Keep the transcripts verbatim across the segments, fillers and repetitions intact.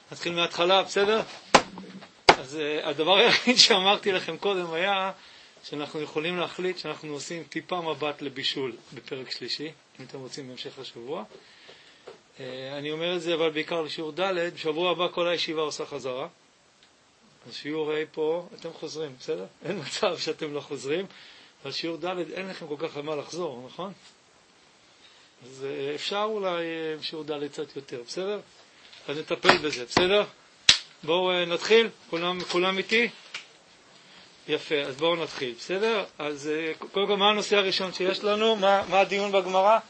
נתחיל מההתחלה, בסדר? אז uh, הדבר היחיד שאמרתי לכם קודם היה שאנחנו יכולים להחליט שאנחנו עושים טיפה מבט לבישול בפרק שלישי, אם אתם רוצים בהמשך השבוע. Uh, אני אומר את זה אבל בעיקר לשיעור ד', בשבוע הבא כל הישיבה עושה חזרה. אז שיעור ה' פה, אתם חוזרים, בסדר? אין מצב שאתם לא חוזרים. אבל שיעור ד' אין לכם כל כך מה לחזור, נכון? אז uh, אפשר אולי uh, שיעור ד' קצת יותר, בסדר? אז נטפל בזה, בסדר? בואו נתחיל, כולם, כולם איתי? יפה, אז בואו נתחיל, בסדר? אז קודם כל, מה הנושא הראשון שיש לנו? מה, מה הדיון בגמרא?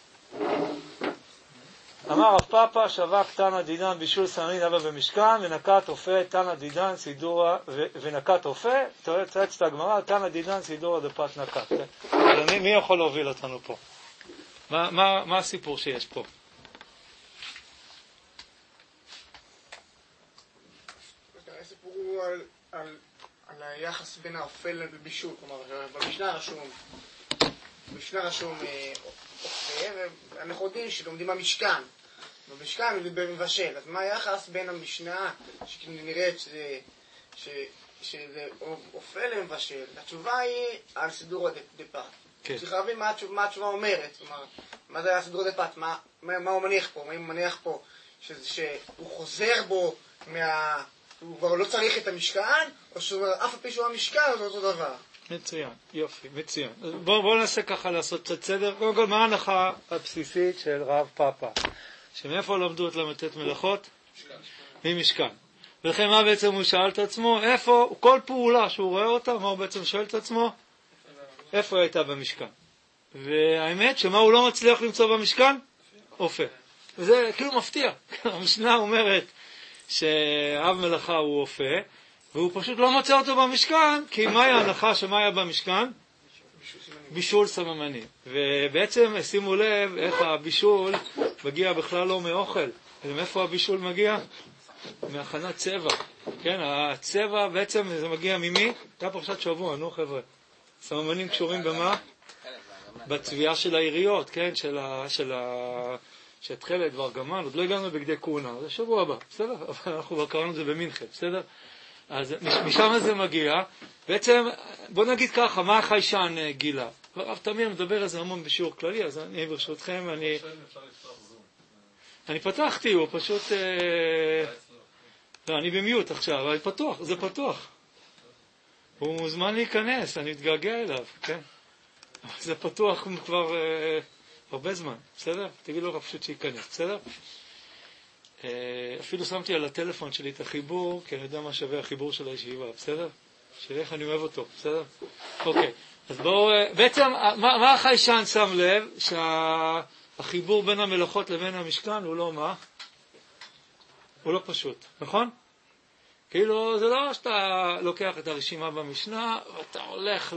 אמר רב פאפא, שווק תנא דידן בישול סננית אבא במשכן, ונקת אופה תנא דידן סידורא, ונקת אופה, תראה את הגמרא, תנא דידן סידורא דפת נקת. מי, מי יכול להוביל אותנו פה? מה, מה, מה הסיפור שיש פה? על, על, על היחס בין האופה לבישול, כלומר, במשנה רשום, במשנה רשום אופה, ואנחנו יודעים שלומדים במשכן, במשכן זה במבשל, אז מה היחס בין המשנה, שנראית שזה, ש, שזה אופה למבשל? התשובה היא על סידורא דפת. כן. צריך להבין מה, מה התשובה אומרת, כלומר, מה זה היה סידורא דפת, מה, מה, מה הוא מניח פה, מה הוא מניח פה, שזה, שהוא חוזר בו מה... הוא כבר לא צריך את המשכן, או שהוא אומר, אף הפי שהוא המשכן, זה אותו דבר. מצוין, יופי, מצוין. בואו בוא ננסה ככה לעשות קצת סדר. קודם כל, מה ההנחה הבסיסית של רב פאפא? שמאיפה למדו את למתת מלאכות? ממשכן. ולכן מה בעצם הוא שאל את עצמו? איפה, כל פעולה שהוא רואה אותה, מה הוא בעצם שואל את עצמו? איפה היא הייתה במשכן? והאמת, שמה הוא לא מצליח למצוא במשכן? אופה. וזה כאילו מפתיע. המשנה אומרת, שאב מלאכה הוא אופה, והוא פשוט לא מוצא אותו במשכן, כי מה היה ההנחה שמה היה במשכן? בישול סממני. ובעצם שימו לב איך הבישול מגיע בכלל לא מאוכל. ומאיפה הבישול מגיע? מהכנת צבע. כן, הצבע בעצם זה מגיע ממי? היה פרשת שבוע, נו חבר'ה. סממנים קשורים במה? בצביעה של העיריות, כן, של ה... של ה... שהתחלת דבר גמן, עוד לא הגענו בגדי כהונה, זה שבוע הבא, בסדר? אבל אנחנו כבר קראנו את זה במינכן, בסדר? אז משם זה מגיע, בעצם, בוא נגיד ככה, מה החיישן גילה? הרב תמיר מדבר על זה המון בשיעור כללי, אז אני ברשותכם, אני... אני פתחתי, הוא פשוט... לא, אני במיוט עכשיו, אבל פתוח, זה פתוח. הוא מוזמן להיכנס, אני מתגעגע אליו, כן? זה פתוח כבר... הרבה זמן, בסדר? תגיד לו פשוט שייכנס, בסדר? אפילו שמתי על הטלפון שלי את החיבור, כי אני יודע מה שווה החיבור של הישיבה, בסדר? שאיך אני אוהב אותו, בסדר? אוקיי, אז בואו, בעצם, מה, מה החיישן שם לב? שהחיבור בין המלאכות לבין המשכן הוא לא מה? הוא לא פשוט, נכון? כאילו, זה לא שאתה לוקח את הרשימה במשנה, ואתה הולך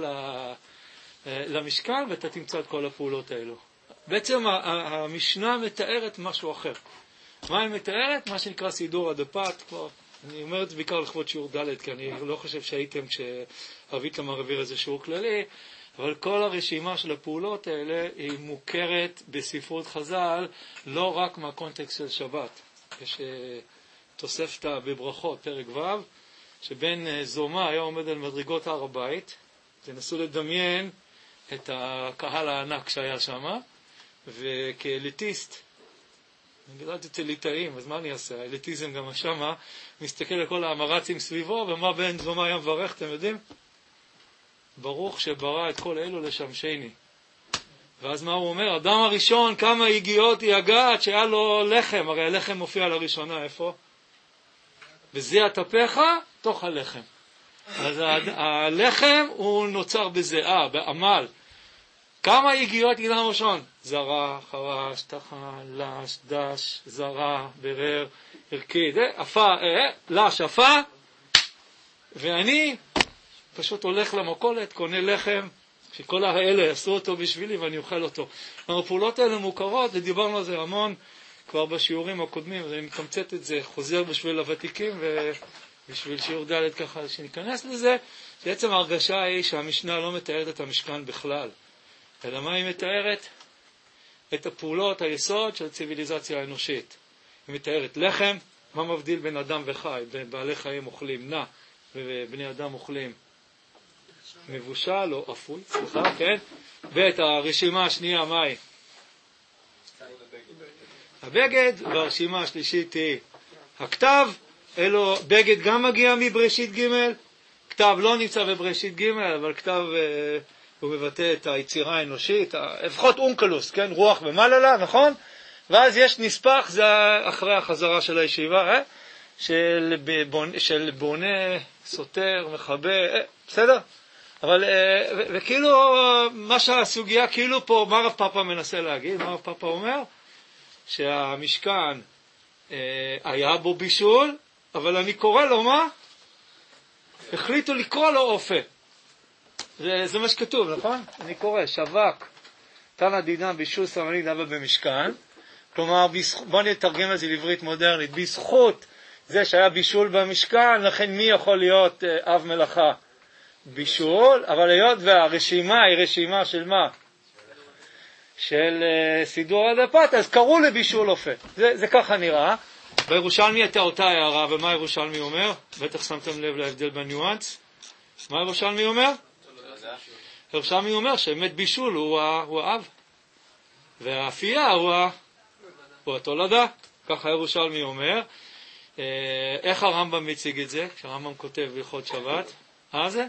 למשכן ואתה תמצא את כל הפעולות האלו. בעצם המשנה מתארת משהו אחר. מה היא מתארת? מה שנקרא סידורא דפת. כבר, אני אומר את זה בעיקר לכבוד שיעור ד', כי אני לא חושב שהייתם כשהרבית למר העביר איזה שיעור כללי, אבל כל הרשימה של הפעולות האלה היא מוכרת בספרות חז"ל, לא רק מהקונטקסט של שבת. יש תוספתא בברכות, פרק ו', שבן זומא היה עומד על מדרגות הר הבית, תנסו לדמיין את הקהל הענק שהיה שם, וכאליטיסט, אני גדלתי אצל ליטאים, אז מה אני אעשה? האליטיזם גם שמה, מסתכל על כל האמרצים סביבו, ומה בן זומא היה מברך, אתם יודעים? ברוך שברא את כל אלו לשמשני. ואז מה הוא אומר? אדם הראשון, כמה הגיעות יגעת שהיה לו לחם, הרי הלחם מופיע לראשונה, איפה? בזה הטפך, תוך הלחם. אז הלחם הוא נוצר בזיעה, בעמל. כמה הגיעות יגדם ראשון? זרה, חרש, תחן, לש, דש, זרה, ברר, ערכי, אפה, לש, אפה, ואני פשוט הולך למקולת, קונה לחם, שכל האלה עשו אותו בשבילי ואני אוכל אותו. הפעולות האלה מוכרות, ודיברנו על זה המון כבר בשיעורים הקודמים, אז אני מתמצת את זה, חוזר בשביל הוותיקים ובשביל שיעור ד' ככה שניכנס לזה, בעצם ההרגשה היא שהמשנה לא מתארת את המשכן בכלל. אלא מה היא מתארת? את הפעולות, היסוד של הציביליזציה האנושית. היא מתארת לחם, מה מבדיל בין אדם וחי? בעלי חיים אוכלים נע, ובני אדם אוכלים מבושל או אפוי, סליחה, כן? ואת הרשימה השנייה, מה היא? הבגד, והרשימה השלישית היא הכתב. אלו, בגד גם מגיע מבראשית ג', כתב לא נמצא בבראשית ג', אבל כתב אה, הוא מבטא את היצירה האנושית, לפחות אונקלוס, כן? רוח ומעלה, נכון? ואז יש נספח, זה אחרי החזרה של הישיבה, אה? של, בונה, של בונה, סותר, מחבא, אה, בסדר? אבל, אה, ו- וכאילו, מה שהסוגיה, כאילו פה, מה רב פאפה מנסה להגיד? מה רב פאפה אומר? שהמשכן אה, היה בו בישול, אבל אני קורא לו מה? החליטו לקרוא לו אופה. זה, זה מה שכתוב, נכון? אני קורא, שווק, תנא דינא בישול סמני דבא במשכן. כלומר, בוא נתרגם את זה לעברית מודרנית. בזכות זה שהיה בישול במשכן, לכן מי יכול להיות אה, אב מלאכה? בישול, אבל היות והרשימה היא רשימה של מה? של uh, סידור הדפת, אז קראו לבישול אופה. זה, זה ככה נראה. בירושלמי הייתה אותה הערה, ומה ירושלמי אומר? בטח שמתם לב להבדל בניואנס. מה ירושלמי אומר? ירושלמי אומר שאמת בישול הוא, ה, הוא האב, והאפייה הוא, ה, הוא התולדה. ככה ירושלמי אומר. Uh, איך הרמב"ם מציג את זה? כשהרמב"ם כותב בהלכות שבת. אה זה?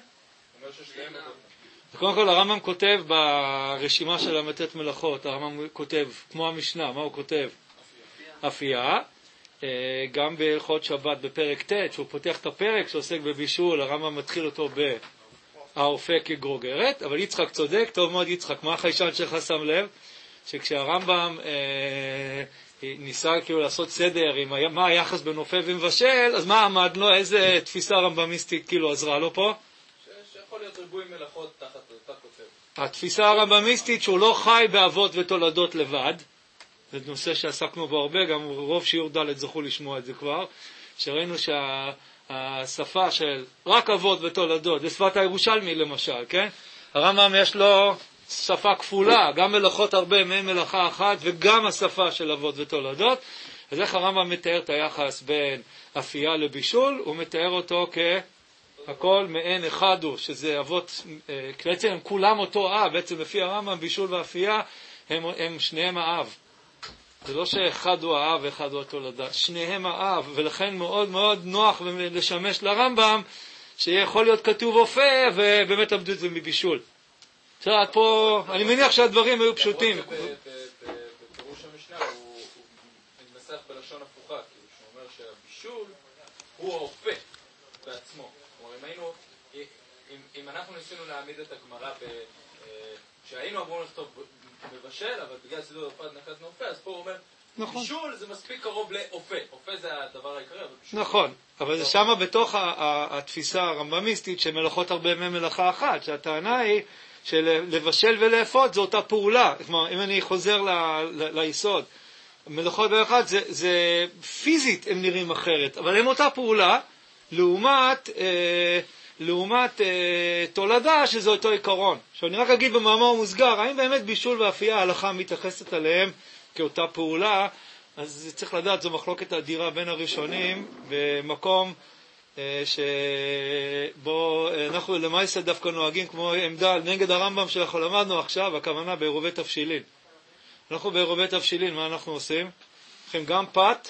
קודם כל הרמב"ם כותב ברשימה של המתת מלאכות, הרמב"ם כותב כמו המשנה, מה הוא כותב? אפייה. גם בהלכות שבת בפרק ט', שהוא פותח את הפרק שעוסק בבישול, הרמב"ם מתחיל אותו באופה כגרוגרת, אבל יצחק צודק, טוב מאוד יצחק, מה החיישן שלך שם לב? שכשהרמב"ם אה, ניסה כאילו לעשות סדר עם מה היחס בין אופה ומבשל, אז מה עמד לו? איזה תפיסה רמב"מיסטית כאילו עזרה לו פה? שיכול להיות ריבוי מלאכות תחת אותה כותב. התפיסה הרמב"מיסטית שהוא לא חי באבות ותולדות לבד, זה נושא שעסקנו בו הרבה, גם רוב שיעור ד' זכו לשמוע את זה כבר, שראינו שהשפה של רק אבות ותולדות, זה שפת הירושלמי למשל, כן? הרמב"ם יש לו שפה כפולה, גם מלאכות הרבה מהם מלאכה אחת, וגם השפה של אבות ותולדות. אז איך הרמב"ם מתאר את היחס בין אפייה לבישול? הוא מתאר אותו כ... הכל מעין אחד הוא, שזה אבות, בעצם הם כולם אותו אב, בעצם לפי הרמב"ם בישול ואפייה הם, הם שניהם האב. זה לא שאחד הוא האב ואחד הוא התולדה, שניהם האב, ולכן מאוד מאוד נוח לשמש לרמב"ם שיכול להיות כתוב אופה ובאמת למדו את זה מבישול. עכשיו פה, אני מניח שהדברים היו פשוטים. בפירוש המשנה הוא מתנסח בלשון הפוכה, שהוא אומר שהבישול הוא האופה בעצמו. אם, היינו, אם, אם אנחנו ניסינו להעמיד את הגמרא, שהיינו אמורים לכתוב מבשל, אבל בגלל סידור דפת נחתנו אופה, אז פה הוא אומר, נכון. בישול זה מספיק קרוב לאופה. אופה זה הדבר העיקרי, אבל בישול... נכון, אבל זה שמה בתוך התפיסה הרמב"מיסטית שמלאכות הרבה מהם מלאכה אחת, שהטענה היא שלבשל ולאפות זו אותה פעולה. כלומר, אם אני חוזר ל, ל, ליסוד, מלאכות באחת זה, זה פיזית הם נראים אחרת, אבל הם אותה פעולה, לעומת, אה, לעומת אה, תולדה שזה אותו עיקרון. עכשיו אני רק אגיד במאמר מוסגר, האם באמת בישול ואפייה ההלכה מתייחסת עליהם כאותה פעולה? אז צריך לדעת, זו מחלוקת אדירה בין הראשונים במקום אה, שבו אנחנו למעשה דווקא נוהגים כמו עמדה נגד הרמב"ם שאנחנו למדנו עכשיו, הכוונה בעירובי תבשילין. אנחנו בעירובי תבשילין, מה אנחנו עושים? לכם גם פת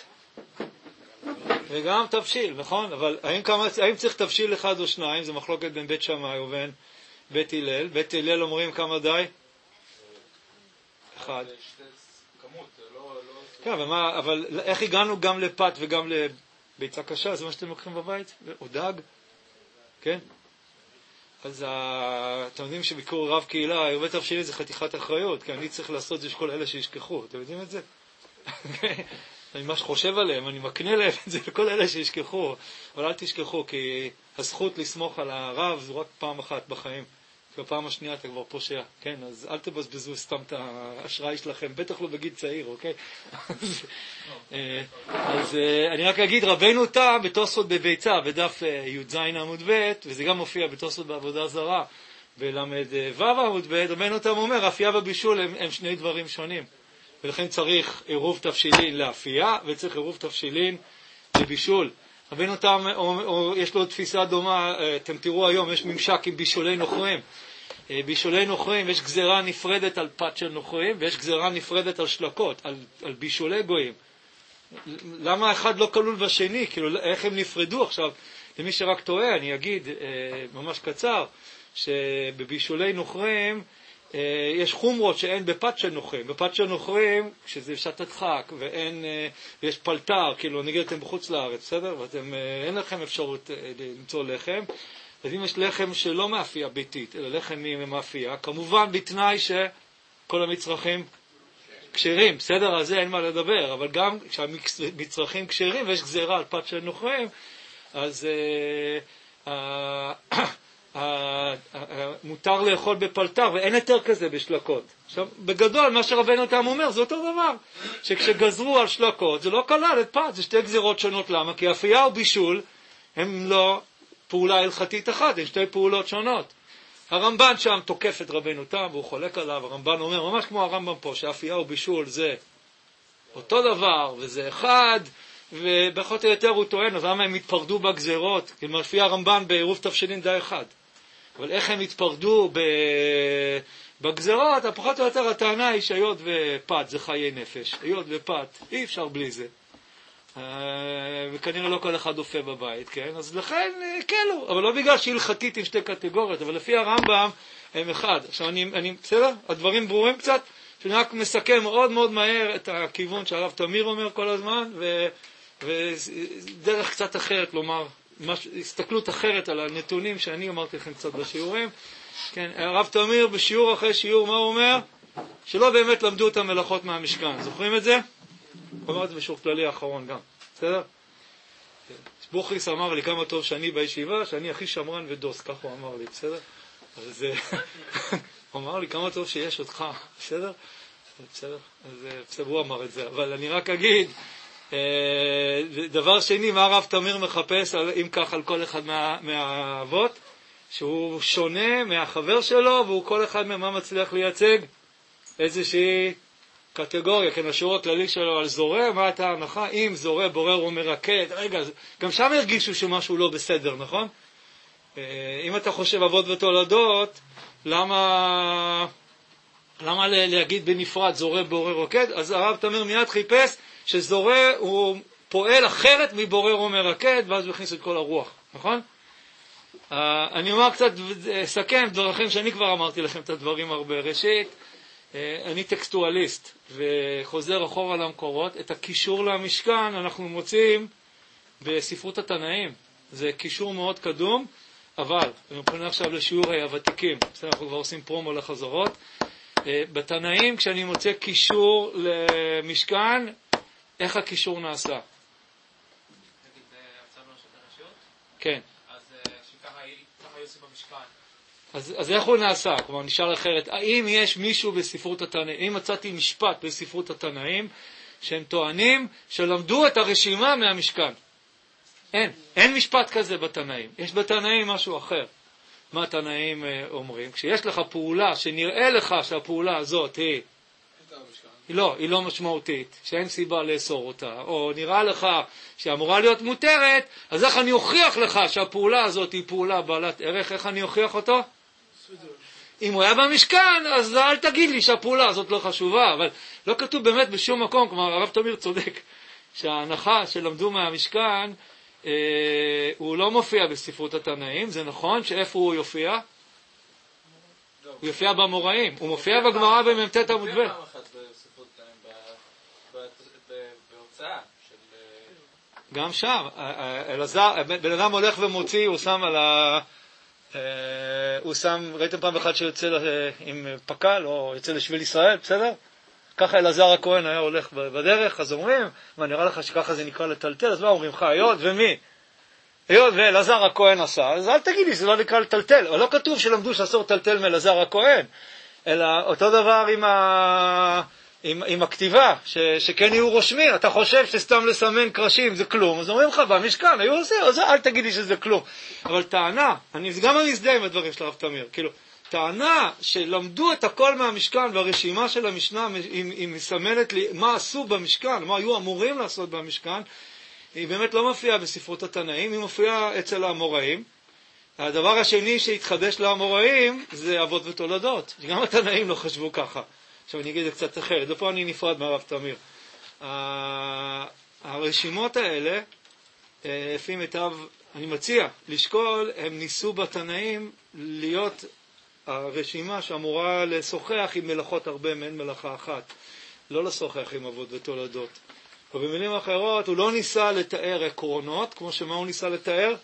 וגם תבשיל, נכון? אבל האם, כמה, האם צריך תבשיל אחד או שניים? זה מחלוקת בין בית שמאי ובין בית הלל. בית הלל אומרים כמה די? אחד. כן, אבל, מה, אבל איך הגענו גם לפת וגם לביצה קשה? זה מה שאתם לוקחים בבית? או דג? כן? אז אתם יודעים שביקור רב קהילה, עירובי תבשילים זה חתיכת אחריות, כי אני צריך לעשות זה שכל אלה שישכחו. אתם יודעים את זה? אני ממש חושב עליהם, אני מקנה להם את זה לכל אלה שישכחו, אבל אל תשכחו, כי הזכות לסמוך על הרב זו רק פעם אחת בחיים, ובפעם השנייה אתה כבר פושע, כן? אז אל תבזבזו סתם את האשראי שלכם, בטח לא בגיל צעיר, אוקיי? אז אני רק אגיד, רבינו תם בתוספות בביצה, בדף י"ז עמוד ב', וזה גם מופיע בתוספות בעבודה זרה, בלמד ו' עמוד ב', רבינו תם אומר, אפייה ובישול הם, הם שני דברים שונים. ולכן צריך עירוב תבשילין לאפייה, וצריך עירוב תבשילין לבישול. רבינו תם, או, או, יש לו תפיסה דומה, אתם תראו היום, יש ממשק עם בישולי נוכרים. בישולי נוכרים, יש גזרה נפרדת על פת של נוכרים, ויש גזרה נפרדת על שלקות, על, על בישולי גויים. למה האחד לא כלול בשני? כאילו, איך הם נפרדו עכשיו? למי שרק טועה, אני אגיד ממש קצר, שבבישולי נוכרים, יש חומרות שאין בפת של נוכרים. בפת של נוכרים, כשזה שעת הדחק, ואין, ויש פלטר, כאילו, נגיד אתם בחוץ לארץ, בסדר? ואתם, אין לכם אפשרות למצוא לחם. אז אם יש לחם שלא מאפייה ביתית, אלא לחם ממאפייה, כמובן בתנאי שכל המצרכים כשרים, בסדר? על זה אין מה לדבר, אבל גם כשהמצרכים כשרים ויש גזירה על פת של נוכרים, אז מותר לאכול בפלטר, ואין יותר כזה בשלקות. עכשיו, בגדול, מה שרבנו תם אומר, זה אותו דבר, שכשגזרו על שלקות, זה לא כלל את פת, זה שתי גזירות שונות. למה? כי אפייה ובישול הם לא פעולה הלכתית אחת, הן שתי פעולות שונות. הרמב"ן שם תוקף את רבנו תם, והוא חולק עליו. הרמב"ן אומר, ממש כמו הרמב"ם פה, שאפייה ובישול זה אותו דבר, וזה אחד, ובחות היותר הוא טוען, אז למה הם התפרדו בגזרות? כי לפי הרמב"ן בעירוב תבשילין די אחד. אבל איך הם התפרדו בגזרות, הפחות או יותר הטענה היא שהיות ופת זה חיי נפש. היות ופת, אי אפשר בלי זה. וכנראה לא כל אחד אופה בבית, כן? אז לכן, כאילו, אבל לא בגלל שהלכתית עם שתי קטגוריות, אבל לפי הרמב"ם הם אחד. עכשיו, אני, אני, בסדר? הדברים ברורים קצת, שאני רק מסכם מאוד מאוד מהר את הכיוון שהרב תמיר אומר כל הזמן, ו, ודרך קצת אחרת, לומר, מש, הסתכלות אחרת על הנתונים שאני אמרתי לכם קצת בשיעורים. כן, הרב תמיר בשיעור אחרי שיעור, מה הוא אומר? שלא באמת למדו את המלאכות מהמשכן. זוכרים את זה? הוא אמר את זה בשיעור כללי האחרון גם. בסדר? בוכריס אמר לי כמה טוב שאני בישיבה, שאני הכי שמרן ודוס, כך הוא אמר לי, בסדר? אז הוא אמר לי כמה טוב שיש אותך, בסדר? בסדר? אז בסדר, הוא אמר את זה, אבל אני רק אגיד, דבר שני, מה הרב תמיר מחפש, אם כך, על כל אחד מה, מהאבות, שהוא שונה מהחבר שלו, והוא כל אחד ממה מצליח לייצג איזושהי קטגוריה, כן, השיעור הכללי שלו על זורע, מה אתה הנחה? אם זורע, בורר ומרקד, רגע, גם שם הרגישו שמשהו לא בסדר, נכון? אם אתה חושב אבות ותולדות, למה, למה להגיד בנפרד זורע, בורר, רוקד? אז הרב תמיר מיד חיפש שזורע הוא פועל אחרת מבורר ומרקד, ואז הוא הכניס את כל הרוח, נכון? אני אומר קצת, אסכם דרכים שאני כבר אמרתי לכם את הדברים הרבה. ראשית, אני טקסטואליסט וחוזר אחורה למקורות. את הקישור למשכן אנחנו מוצאים בספרות התנאים. זה קישור מאוד קדום, אבל אני פונה עכשיו לשיעורי הוותיקים. בסדר, אנחנו כבר עושים פרומו לחזרות. בתנאים, כשאני מוצא קישור למשכן, איך הקישור נעשה? נגיד, הצענו של הרשויות? כן. אז שככה יוסף במשכן. אז, אז איך הוא נעשה? כלומר, נשאל אחרת. האם יש מישהו בספרות התנאים, אם מצאתי משפט בספרות התנאים, שהם טוענים שלמדו את הרשימה מהמשכן? אין. אין משפט כזה בתנאים. יש בתנאים משהו אחר. מה התנאים אומרים? כשיש לך פעולה שנראה לך שהפעולה הזאת היא, היא לא, היא לא משמעותית, שאין סיבה לאסור אותה, או נראה לך שאמורה להיות מותרת, אז איך אני אוכיח לך שהפעולה הזאת היא פעולה בעלת ערך? איך אני אוכיח אותו? אם הוא היה במשכן, אז אל תגיד לי שהפעולה הזאת לא חשובה, אבל לא כתוב באמת בשום מקום. כלומר, הרב תמיר צודק שההנחה שלמדו מהמשכן, אה, הוא לא מופיע בספרות התנאים. זה נכון שאיפה הוא יופיע? הוא יופיע במוראים, הוא מופיע בגמרא במ"ט עמוד ב'. בהוצאה של... גם שם, אלעזר, בן אדם הולך ומוציא, הוא שם על ה... הוא שם, ראיתם פעם אחת שיוצא עם פקל, או יוצא לשביל ישראל, בסדר? ככה אלעזר הכהן היה הולך בדרך, אז אומרים, מה נראה לך שככה זה נקרא לטלטל? אז מה אומרים לך, היות ומי? היות ואלעזר הכהן עשה, אז אל תגיד לי, זה לא נקרא לטלטל. אבל לא כתוב שלמדו שאסור לטלטל מאלעזר הכהן, אלא אותו דבר עם ה... עם, עם הכתיבה, ש, שכן יהיו רושמים. אתה חושב שסתם לסמן קרשים זה כלום, אז אומרים לך במשכן, היו עושה, אז אל תגיד לי שזה כלום. אבל טענה, אני, גם אני מזדהה עם הדברים של הרב תמיר, כאילו, טענה שלמדו את הכל מהמשכן, והרשימה של המשנה היא, היא מסמנת לי מה עשו במשכן, מה היו אמורים לעשות במשכן, היא באמת לא מופיעה בספרות התנאים, היא מופיעה אצל האמוראים. הדבר השני שהתחדש לאמוראים זה אבות ותולדות, שגם התנאים לא חשבו ככה. עכשיו אני אגיד את קצת אחרת, ופה אני נפרד מהרב תמיר. הרשימות האלה, לפי מיטב, אני מציע לשקול, הם ניסו בתנאים להיות הרשימה שאמורה לשוחח עם מלאכות הרבה מעין מלאכה אחת, לא לשוחח עם אבות ותולדות. ובמילים אחרות, הוא לא ניסה לתאר עקרונות, כמו שמה הוא ניסה לתאר?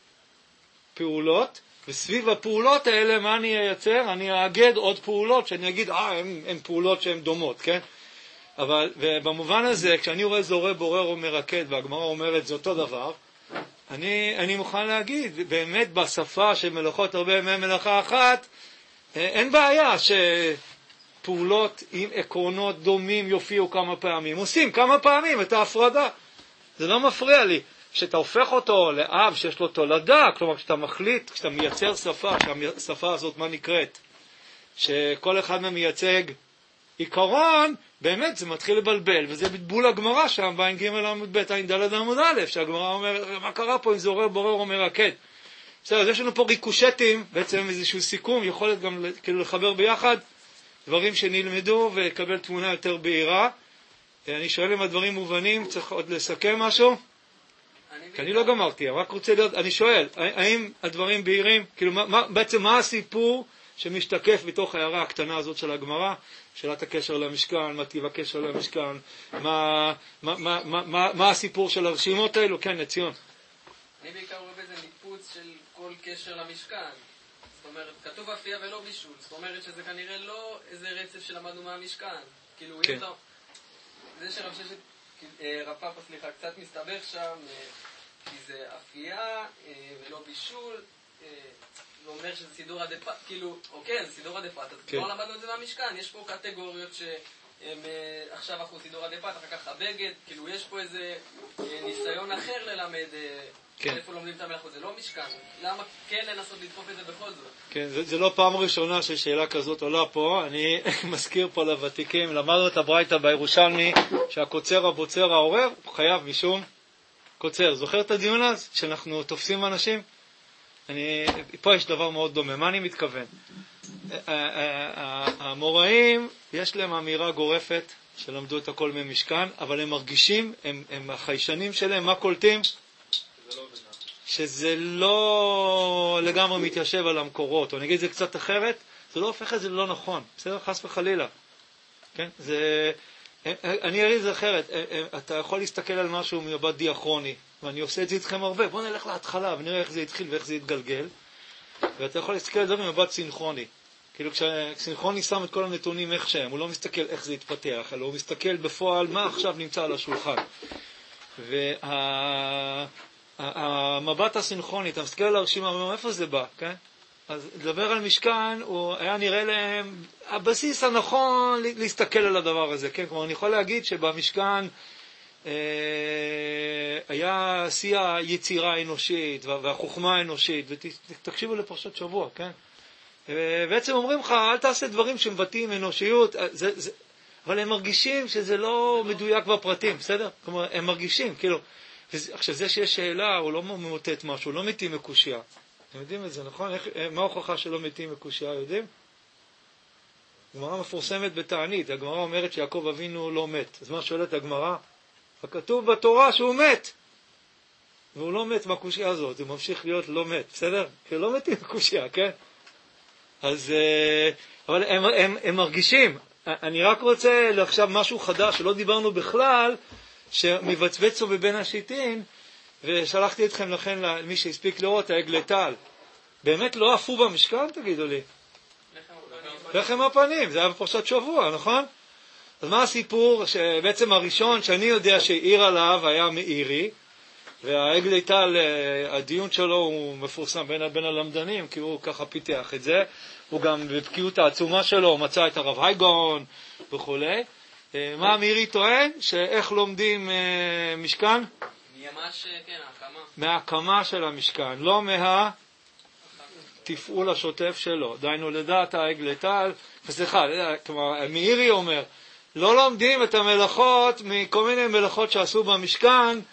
פעולות, וסביב הפעולות האלה, מה אני אייצר? אני אאגד עוד פעולות, שאני אגיד, אה, הן, הן פעולות שהן דומות, כן? אבל, ובמובן הזה, כשאני רואה זורע בורר או מרקד, והגמרא אומרת, זה אותו דבר, אני, אני מוכן להגיד, באמת בשפה של מלאכות הרבה מעין מלאכה אחת, אין בעיה שפעולות עם עקרונות דומים יופיעו כמה פעמים. עושים כמה פעמים את ההפרדה. זה לא מפריע לי. כשאתה הופך אותו לאב שיש לו תולדה, כלומר כשאתה מחליט, כשאתה מייצר שפה, שהשפה הזאת מה נקראת? שכל אחד מייצג עיקרון, באמת זה מתחיל לבלבל, וזה בטבול הגמרא שם, בעין ג' עמוד ב' עין ד' עמוד א', שהגמרא אומר, מה קרה פה אם זה עורר בורר או מרקד? בסדר, אז יש לנו פה ריקושטים, בעצם איזשהו סיכום, יכולת גם כאילו לחבר ביחד דברים שנלמדו ולקבל תמונה יותר בהירה. אני שואל אם הדברים מובנים, צריך עוד לסכם משהו? כי אני לא גמרתי, רק רוצה להיות, אני שואל, האם הדברים בהירים, כאילו מה, בעצם מה הסיפור שמשתקף בתוך ההערה הקטנה הזאת של הגמרא, שאלת הקשר למשכן, מה טיב הקשר למשכן, מה, מה, מה, מה, מה, מה הסיפור של הרשימות האלו? כן, לציון. אני בעיקר רואה בזה ניפוץ של כל קשר למשכן. זאת אומרת, כתוב אפייה ולא בישול. זאת אומרת שזה כנראה לא איזה רצף שלמדנו מהמשכן. כאילו, כן. אם אתה... זה שרב ששת, רב פאפה, סליחה, קצת מסתבך שם, כי זה אפייה ולא בישול, זה אומר שזה סידור הדפת, כאילו, אוקיי, זה סידור הדפת, אז כן. כבר למדנו את זה מהמשכן, יש פה קטגוריות שהם, עכשיו אנחנו סידור הדפת, אחר כך הבגד, כאילו, יש פה איזה ניסיון אחר ללמד, כן. איפה לומדים את המלאכות, זה לא משכן, למה כן לנסות לדחוף את זה בכל זאת? כן, זה, זה לא פעם ראשונה ששאלה כזאת עולה פה, אני מזכיר פה לוותיקים, למדנו את הברייתא בירושלמי, שהקוצר הבוצר העורר, חייב משום קוצר. זוכר את הדיון אז, שאנחנו תופסים אנשים? אני, פה יש דבר מאוד דומה, מה אני מתכוון? המוראים, יש להם אמירה גורפת, שלמדו את הכל ממשכן, אבל הם מרגישים, הם, הם החיישנים שלהם, מה קולטים? שזה לא לגמרי מתיישב על המקורות, או נגיד את זה קצת אחרת, זה לא הופך את זה לא נכון, בסדר? חס וחלילה. כן? זה, אני אראה את זה אחרת, אתה יכול להסתכל על משהו מבט דיאכרוני, ואני עושה את זה איתכם הרבה, בוא נלך להתחלה ונראה איך זה התחיל ואיך זה יתגלגל, ואתה יכול להסתכל על זה מבט סינכרוני. כאילו כשסינכרוני שם את כל הנתונים איך שהם, הוא לא מסתכל איך זה יתפתח, אלא הוא מסתכל בפועל מה עכשיו נמצא על השולחן. וה... המבט הסינכרוני, אתה מסתכל על הרשימה, מאיפה זה בא, כן? אז לדבר על משכן, הוא היה נראה להם הבסיס הנכון להסתכל על הדבר הזה, כן? כלומר, אני יכול להגיד שבמשכן אה, היה שיא היצירה האנושית והחוכמה האנושית, ותקשיבו לפרשת שבוע, כן? ובעצם אומרים לך, אל תעשה דברים שמבטאים אנושיות, זה, זה, אבל הם מרגישים שזה לא מדויק בפרטים, בסדר? כלומר, הם מרגישים, כאילו, עכשיו זה שיש שאלה, הוא לא ממוטט משהו, הוא לא מתים מקושיה. אתם יודעים את זה, נכון? איך, מה ההוכחה שלא מתים מקושיה, יודעים? הגמרא מפורסמת בתענית, הגמרא אומרת שיעקב אבינו לא מת. אז מה שואלת הגמרא? הכתוב בתורה שהוא מת. והוא לא מת מהקושיה הזאת, הוא ממשיך להיות לא מת, בסדר? כי לא מתים מקושיה, כן? אז, אבל הם, הם, הם מרגישים. אני רק רוצה לחשב משהו חדש, שלא דיברנו בכלל, שמבצבצו בבין השיטין, ושלחתי אתכם לכן למי שהספיק לראות, העגל טל. באמת לא עפו במשכן, תגידו לי. לחם הפנים, זה היה בפרשת שבוע, נכון? אז מה הסיפור? שבעצם הראשון שאני יודע שהעיר עליו היה מאירי, והעגל טל, הדיון שלו הוא מפורסם בין, בין הלמדנים, כי הוא ככה פיתח את זה. הוא גם בבקיאות העצומה שלו מצא את הרב הייגון וכו'. מה מאירי טוען? שאיך לומדים משכן? ממש, כן, ההקמה. מההקמה של המשכן, לא מהתפעול השוטף שלו. דיינו לדעת העגל טל, סליחה, כלומר, מאירי אומר, לא לומדים את המלאכות מכל מיני מלאכות שעשו במשכן,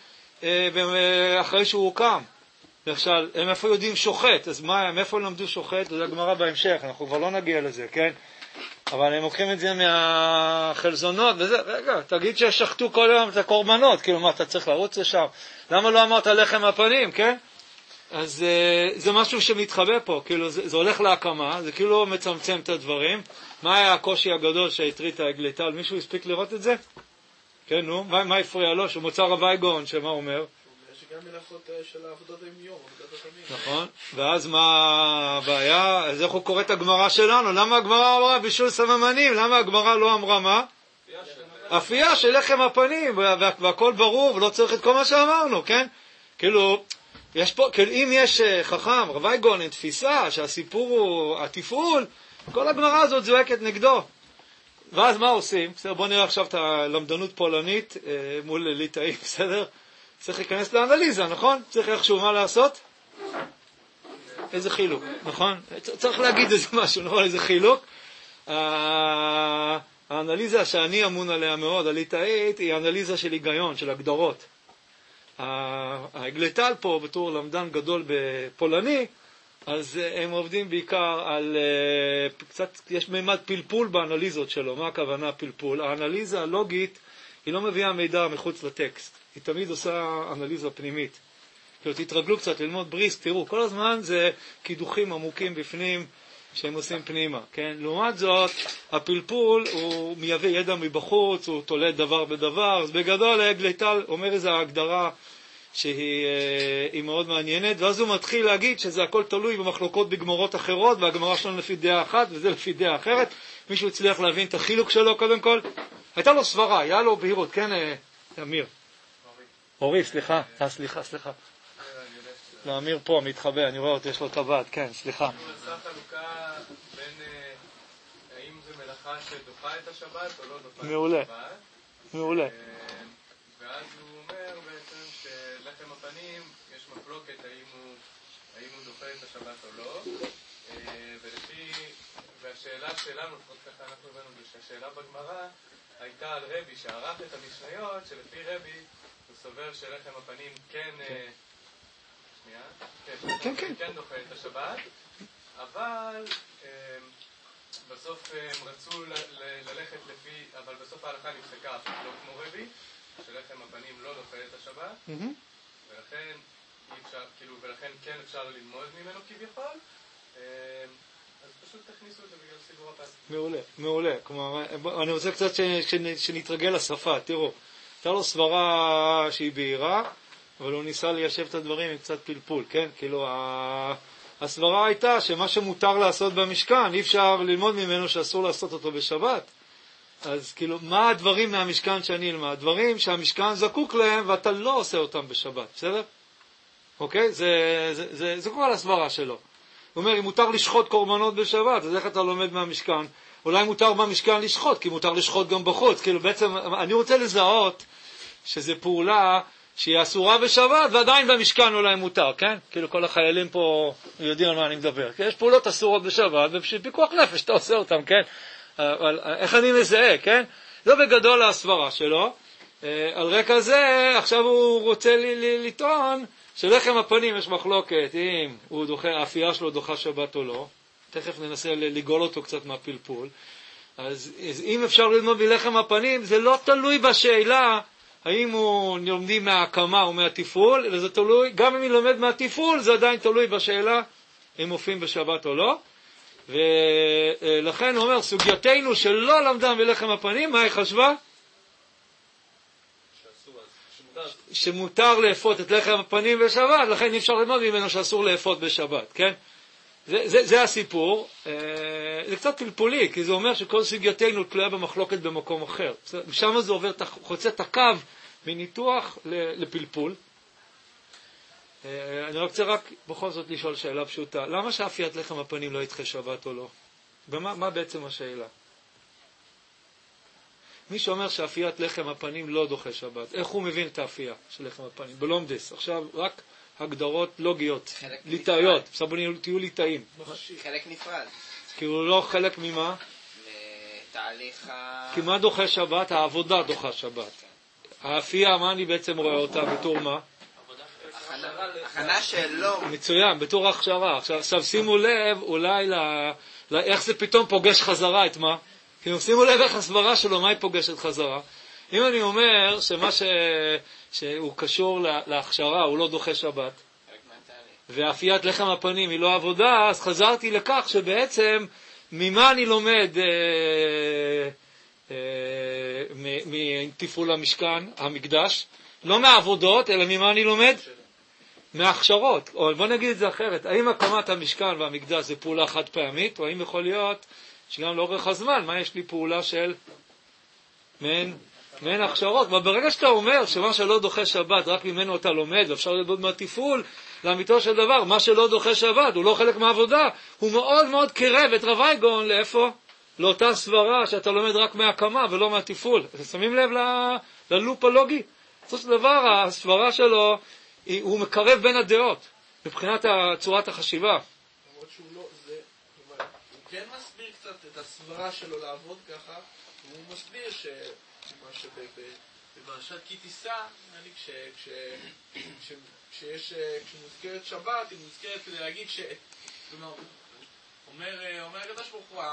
אחרי שהוא הוקם. למשל, הם איפה יודעים שוחט, אז מה, הם איפה למדו שוחט? זה הגמרא בהמשך, אנחנו כבר לא נגיע לזה, כן? אבל הם לוקחים את זה מהחלזונות, וזה, רגע, תגיד ששחטו כל היום את הקורבנות, כאילו מה, אתה צריך לרוץ לשם? למה לא אמרת לחם הפנים, כן? אז זה משהו שמתחבא פה, כאילו זה, זה הולך להקמה, זה כאילו מצמצם את הדברים. מה היה הקושי הגדול שהטריד את העגלתל? מישהו הספיק לראות את זה? כן, נו, מה, מה הפריע לו? שהוא מוצא רבייגון, שמה הוא אומר? שגם מלאכות של העבודות היום, עבודת התמים. נכון, ואז מה הבעיה? אז איך הוא קורא את הגמרא שלנו? למה הגמרא אמרה בישול סממנים? למה הגמרא לא אמרה מה? אפייה של לחם הפנים, והכל ברור, ולא צריך את כל מה שאמרנו, כן? כאילו, יש פה, כאילו, אם יש חכם, רבייגון, אין תפיסה, שהסיפור הוא התפעול, כל הגמרא הזאת זועקת נגדו. ואז מה עושים? בסדר, בוא נראה עכשיו את הלמדנות פולנית מול ליטאי, בסדר? צריך להיכנס לאנליזה, נכון? צריך איכשהו מה לעשות? איזה חילוק, נכון? צריך להגיד איזה משהו, נכון? איזה חילוק. האנליזה שאני אמון עליה מאוד, הליטאית, היא אנליזה של היגיון, של הגדרות. העגלתל פה, בתור למדן גדול בפולני, אז הם עובדים בעיקר על, קצת, יש מימד פלפול באנליזות שלו. מה הכוונה פלפול? האנליזה הלוגית היא לא מביאה מידע מחוץ לטקסט. היא תמיד עושה אנליזה פנימית. כאילו, תתרגלו קצת ללמוד בריסק, תראו, כל הזמן זה קידוחים עמוקים בפנים שהם עושים פנימה, כן? לעומת זאת, הפלפול הוא מייבא ידע מבחוץ, הוא תולד דבר בדבר, אז בגדול העגלתל אומר איזו הגדרה שהיא מאוד מעניינת, ואז הוא מתחיל להגיד שזה הכל תלוי במחלוקות בגמרות אחרות, והגמרה שלנו לפי דעה אחת, וזה לפי דעה אחרת. מישהו הצליח להבין את החילוק שלו קודם כל? הייתה לו סברה, היה לו בהירות, כן, אמיר? אורי, סליחה, אה, סליחה, סליחה. לא, אמיר פה, מתחבא, אני רואה אותו, יש לו טבעת, כן, סליחה. הוא עשה חלוקה בין, האם זה מלאכה שדוחה את השבת או לא דוחה את השבת? מעולה, מעולה. ואז הוא אומר בעצם שלחם הפנים, יש מחלוקת האם הוא, האם הוא דוחה את השבת או לא, ולפי, והשאלה שלנו, לפחות ככה אנחנו הבאנו, זה שהשאלה בגמרא הייתה על רבי שערך את המשניות, שלפי רבי הוא סובר שלחם הפנים כן, שנייה, כן, כן, כן דוחה את השבת, אבל בסוף הם רצו ללכת לפי, אבל בסוף ההלכה נפסקה לא כמו רבי, שלחם הפנים לא דוחה את השבת, ולכן אי אפשר, כאילו, ולכן כן אפשר ללמוד ממנו כביכול, אז פשוט תכניסו את זה בגלל סיבור הפס. מעולה, מעולה. כלומר, אני רוצה קצת שנתרגל לשפה. תראו, הייתה לו סברה שהיא בהירה, אבל הוא ניסה ליישב את הדברים עם קצת פלפול, כן? כאילו, הסברה הייתה שמה שמותר לעשות במשכן, אי אפשר ללמוד ממנו שאסור לעשות אותו בשבת. אז כאילו, מה הדברים מהמשכן שאני אלמד? הדברים שהמשכן זקוק להם ואתה לא עושה אותם בשבת, בסדר? אוקיי? זה, זה, זה, זה כל הסברה שלו. הוא אומר, אם מותר לשחוט קורבנות בשבת, אז איך אתה לומד מהמשכן? אולי מותר במשכן לשחוט, כי מותר לשחוט גם בחוץ. כאילו בעצם, אני רוצה לזהות שזו פעולה שהיא אסורה בשבת, ועדיין במשכן אולי מותר, כן? כאילו כל החיילים פה יודעים על מה אני מדבר. כי יש פעולות אסורות בשבת, ובשביל פיקוח נפש אתה עושה אותם, כן? אבל איך אני מזהה, כן? זה בגדול הסברה שלו. על רקע זה, עכשיו הוא רוצה לטעון, שלחם הפנים יש מחלוקת, אם הוא דוחה, האפייה שלו דוחה שבת או לא. תכף ננסה לגול אותו קצת מהפלפול. אז, אז אם אפשר ללמוד מלחם הפנים, זה לא תלוי בשאלה האם הוא לומדים מההקמה או מהתפעול, אלא זה תלוי, גם אם היא לומד מהתפעול, זה עדיין תלוי בשאלה אם מופיעים בשבת או לא. ולכן הוא אומר, סוגייתנו שלא למדה מלחם הפנים, מה היא חשבה? שמותר לאפות את לחם הפנים בשבת, לכן אי אפשר ללמוד ממנו שאסור לאפות בשבת, כן? זה, זה, זה הסיפור. זה קצת פלפולי, כי זה אומר שכל סוגייתנו תלויה במחלוקת במקום אחר. שם זה עובר, חוצה את הקו מניתוח לפלפול. אני רוצה רק בכל זאת לשאול שאלה פשוטה. למה שאפיית לחם הפנים לא ידחה שבת או לא? ומה, מה בעצם השאלה? מי שאומר שאפיית לחם הפנים לא דוחה שבת, איך הוא מבין את האפייה של לחם הפנים? בלומדס. עכשיו רק הגדרות לוגיות, ליטאיות. עכשיו תהיו ליטאים. חלק נפרד. כאילו לא חלק ממה? מתהליך ה... כי מה דוחה שבת? העבודה דוחה שבת. האפייה, מה אני בעצם רואה אותה בתור מה? הכנה שלו. מצוין, בתור הכשרה. עכשיו, עכשיו שימו לב אולי ל... ל... איך זה פתאום פוגש חזרה את מה? כאילו שימו לב איך הסברה שלו, מה היא פוגשת חזרה? אם אני אומר שמה ש... שהוא קשור לה... להכשרה, הוא לא דוחה שבת, ואפיית לחם הפנים היא לא עבודה, אז חזרתי לכך שבעצם ממה אני לומד אה, אה, מתפעול המשכן, המקדש, לא מהעבודות, אלא ממה אני לומד? מההכשרות. או בוא נגיד את זה אחרת, האם הקמת המשכן והמקדש זה פעולה חד פעמית, או האם יכול להיות שגם לאורך הזמן, מה יש לי פעולה של מעין, מעין הכשרות? אבל ברגע שאתה אומר שמה שלא דוחה שבת, רק ממנו אתה לומד, ואפשר ללמוד מהתפעול, לאמיתו של דבר, מה שלא דוחה שבת, הוא לא חלק מהעבודה, הוא מאוד מאוד קרב את רב אייגון, לאיפה? לאותה סברה שאתה לומד רק מהקמה ולא מהתפעול. אתם שמים לב ל- ללופ הלוגי? זאת של דבר, הסברה שלו, היא, הוא מקרב בין הדעות, מבחינת צורת החשיבה. למרות שהוא לא, זה, הוא כן מסביר קצת את הסברה שלו לעבוד ככה, והוא מסביר ש... שבמשל כי תיסע, כשמוזכרת שבת, היא מוזכרת כדי להגיד ש... אומר הקדוש ברוך הוא,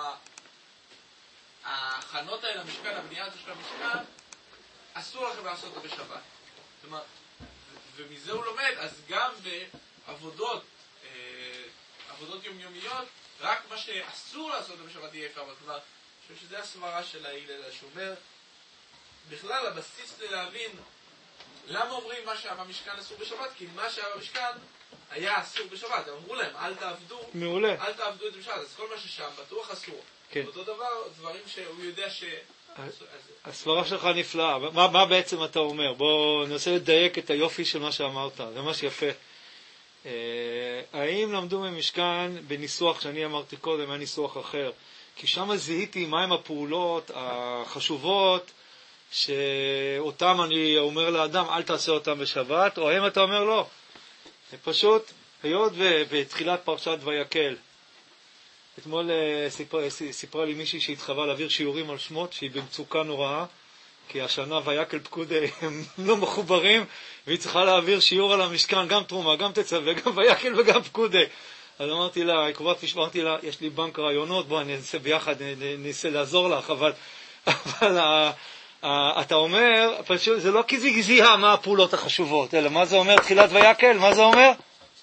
ההכנות האלה למשכן, הבנייה הזו של המשכן, אסור לכם לעשות אותה בשבת. ומזה הוא לומד, אז גם בעבודות, עבודות יומיומיות, רק מה שאסור לעשות אותה בשבת יהיה כמה. כלומר, אני חושב שזה הסברה של ההלל, שאומר, בכלל הבסיס להבין למה אומרים מה שהיה במשכן אסור בשבת, כי מה שהיה במשכן היה אסור בשבת. הם אמרו להם, אל תעבדו, מעולה. אל תעבדו את בשבת. אז כל מה ששם בטוח אסור. כן. אותו דבר, דברים שהוא יודע ש... הסברה שלך נפלאה. מה, מה בעצם אתה אומר? בוא ננסה לדייק את היופי של מה שאמרת. זה ממש יפה. אה, האם למדו ממשכן בניסוח שאני אמרתי קודם, היה ניסוח אחר? כי שם זיהיתי מהם הפעולות החשובות שאותם אני אומר לאדם, אל תעשה אותם בשבת, או האם אתה אומר לא. זה פשוט, היות ובתחילת פרשת ויקל, אתמול סיפרה, סיפרה לי מישהי שהתחווה להעביר שיעורים על שמות, שהיא במצוקה נוראה, כי השנה ויקל פקודי הם לא מחוברים, והיא צריכה להעביר שיעור על המשכן, גם תרומה, גם תצווה, גם ויקל וגם פקודי. אז אמרתי לה, אמרתי לה, יש לי בנק רעיונות, בוא ננסה ביחד, ננסה לעזור לך, אבל, אבל אתה אומר, פשוט, זה לא כי זה גזייה מה הפעולות החשובות, אלא מה זה אומר תחילת ויקל, מה זה אומר?